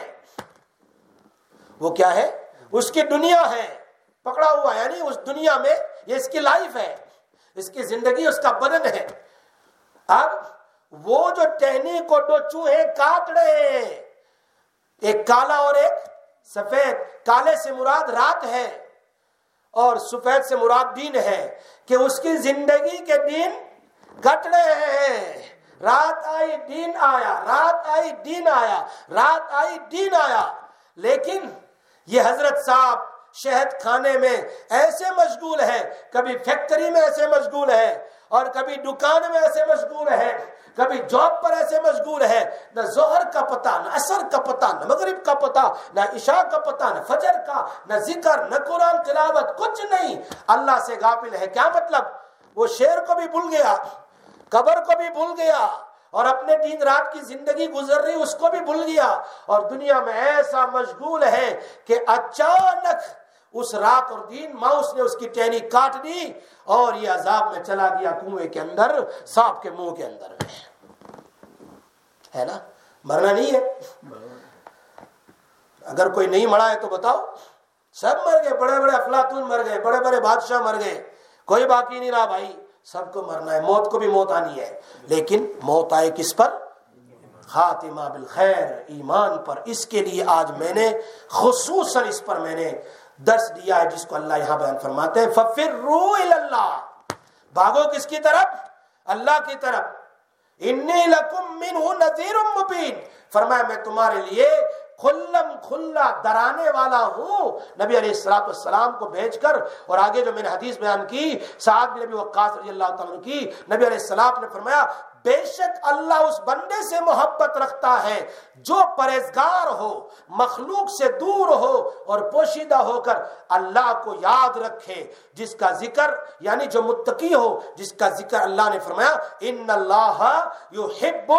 وہ کیا ہے؟ اس کی دنیا ہے، پکڑا ہوا، یعنی اس دنیا میں یہ اس کی لائف ہے، اس کی زندگی، اس کا بدن ہے. اب وہ جو ٹہنی کو دو چوہے کاٹ رہے ہیں، ایک کالا اور ایک سفید. کالے سے مراد رات ہے اور سفید سے مراد دین ہے، کہ اس کی زندگی کے دن کٹ رہے ہیں. رات آئی دین آیا، رات آئی دین آیا، رات آئی دین آیا. لیکن یہ حضرت صاحب شہد کھانے میں ایسے مشغول ہے، کبھی فیکٹری میں ایسے مشغول ہے، اور کبھی دکان میں ایسے مشغول ہے، کبھی جاب پر ایسے مشغول ہے، نہ ظہر کا پتہ، نہ عصر کا پتہ، نہ مغرب کا پتہ، نہ عشاء کا پتہ، نہ فجر کا، نہ ذکر، نہ قرآن تلاوت، کچھ نہیں. اللہ سے غافل ہے. کیا مطلب؟ وہ شیر کو بھی بھول گیا، قبر کو بھی بھول گیا، اور اپنے دن رات کی زندگی گزر رہی اس کو بھی بھول گیا، اور دنیا میں ایسا مشغول ہے کہ اچانک اس رات اور دن ماؤس نے اس کی ٹہنی کاٹ دی اور یہ عذاب میں چلا گیا کنویں کے اندر، سانپ کے منہ کے اندر ہے نا. مرنا نہیں ہے. اگر کوئی نہیں مرا ہے تو بتاؤ. سب مر گئے، بڑے بڑے افلاطون مر گئے، بڑے بڑے بادشاہ مر گئے، کوئی باقی نہیں رہا بھائی. سب کو مرنا ہے، موت کو بھی موت آنی ہے، لیکن موت آئے کس پر؟ خاتمہ بالخیر، ایمان پر. اس کے لیے آج میں نے خصوصاً اس پر میں نے درس دیا ہے، جس کو اللہ یہاں بیان فرماتے ہیں فَفِرُّوا إِلَى اللَّهِ. بھاگو کس کی طرف؟ اللہ کی طرف. إِنِّي لَكُمْ مِنْهُ نَذِيرٌ مُبِينٌ. فرمایا میں تمہارے لیے کھلم کھلا ڈرانے والا ہوں. نبی علیہ السلام کو بھیج کر، اور آگے جو میں نے حدیث بیان کی سعد بن ابی وقاص رضی اللہ تعالیٰ عنہ کی، نبی علیہ السلام نے فرمایا بے شک اللہ اس بندے سے محبت رکھتا ہے جو پرہیزگار ہو، مخلوق سے دور ہو اور پوشیدہ ہو کر اللہ کو یاد رکھے، جس کا ذکر یعنی جو متقی ہو، جس کا ذکر اللہ نے فرمایا ان اللہ یحب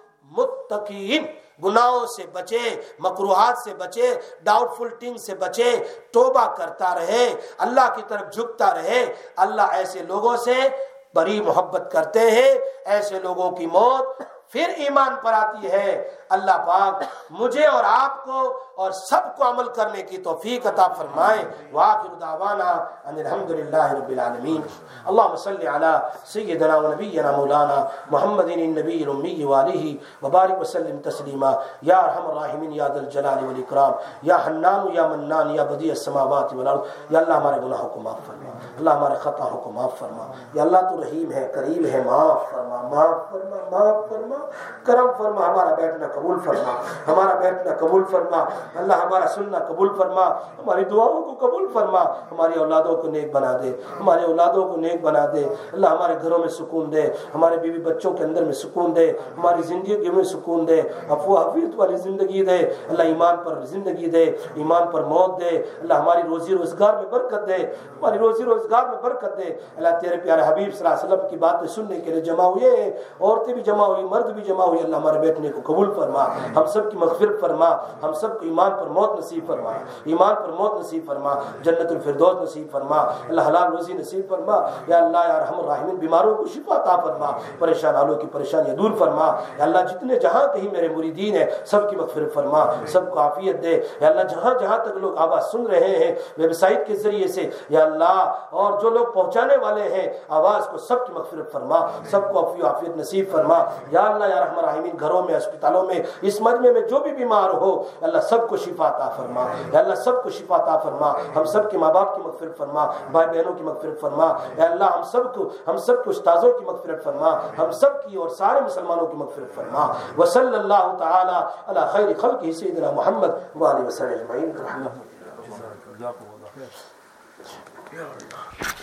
المتقین. گناہوں سے بچے، مکروہات سے بچے، ڈاؤٹ فل تھنگ سے بچے، توبہ کرتا رہے، اللہ کی طرف جھکتا رہے. اللہ ایسے لوگوں سے بڑی محبت کرتے ہیں. ایسے لوگوں کی موت پھر ایمان پر آتی ہے. اللہ پاک مجھے اور آپ کو اور سب کو عمل کرنے کی توفیق عطا فرمائے. وآخر دعوانا ان الحمدللہ رب العالمین. اللہم صلی علی سیدنا و نبینا مولانا محمد النبی الامی وآلہ وبارک وسلم تسلیما. یا ارحم الراحمین، یا ذا الجلال والاکرام، یا حنان یا منان، یا بدیع السماوات والارض. یا اللہ ہمارے گناہوں کو معاف فرما، اللہ ہمارے خطاؤں کو معاف فرما. یا اللہ تو رحیم ہے، کریم ہے، معاف فرما، معاف فرما، معاف فرما، کرم فرما. ہمارا بیٹھنا قبول فرما، ہمارا بیٹھنا قبول فرما. اللہ ہمارا سننا قبول فرما، ہماری دعاؤں کو قبول فرما. ہماری اولادوں کو نیک بنا دے، ہمارے اولادوں کو نیک بنا دے. اللہ ہمارے گھروں میں سکون دے، ہمارے بیوی بچوں کے اندر میں سکون دے، ہماری زندگی میں سکون دے، عفو حفیظ والی زندگی دے. اللہ ایمان پر زندگی دے، ایمان پر موت دے. اللہ ہماری روزی روزگار میں برکت دے، ہماری روزی روزگار میں برکت دے. اللہ تیرے پیارے حبیب صلی اللہ علیہ وسلم کی باتیں سننے کے لیے جمع ہوئے، عورتیں بھی جمع ہوئی، مرد بھی جمع ہوئی. اللہ ہمارے بیٹھنے کو قبول فرما، ہم سب کی مغفرت فرما، ہم سب کو ایمان پر موت نصیب فرما، ایمان پر موت نصیب فرما، جنت الفردوس نصیب فرما. اللہ حلال روزی نصیب فرما. یا اللہ یا ارحم الراحمین، بیماروں کو شفا عطا فرما، پریشان حالوں کی پریشانیاں دور فرما. یا اللہ جتنے جہاں کہیں میرے مریدین ہیں سب کی مغفرت فرما، سب کو عافیت دے. یا اللہ جہاں جہاں تک لوگ آواز سن رہے ہیں ویب سائٹ کے ذریعے سے، یا اللہ اور جو لوگ پہنچانے والے ہیں آواز کو، سب کی مغفرت فرما، سب کو عفو عافیت نصیب فرما. یا اللہ یا رحمن الرحیم، گھروں میں، ہسپتالوں میں، اس مجمع میں جو بھی بیمار ہو اللہ سب کو شفا عطا فرما. یا اللہ سب کو شفا عطا فرما. ہم سب کے ماں باپ کی مغفرت فرما، بھائی بہنوں کی مغفرت فرما. یا اللہ ہم سب کو استاذوں کی مغفرت فرما، ہم سب کی اور سارے مسلمانوں کی مغفرت فرما. وصلی اللہ تعالی علی خیر خلقہ سیدنا محمد وآلہ وسلم اجمعین.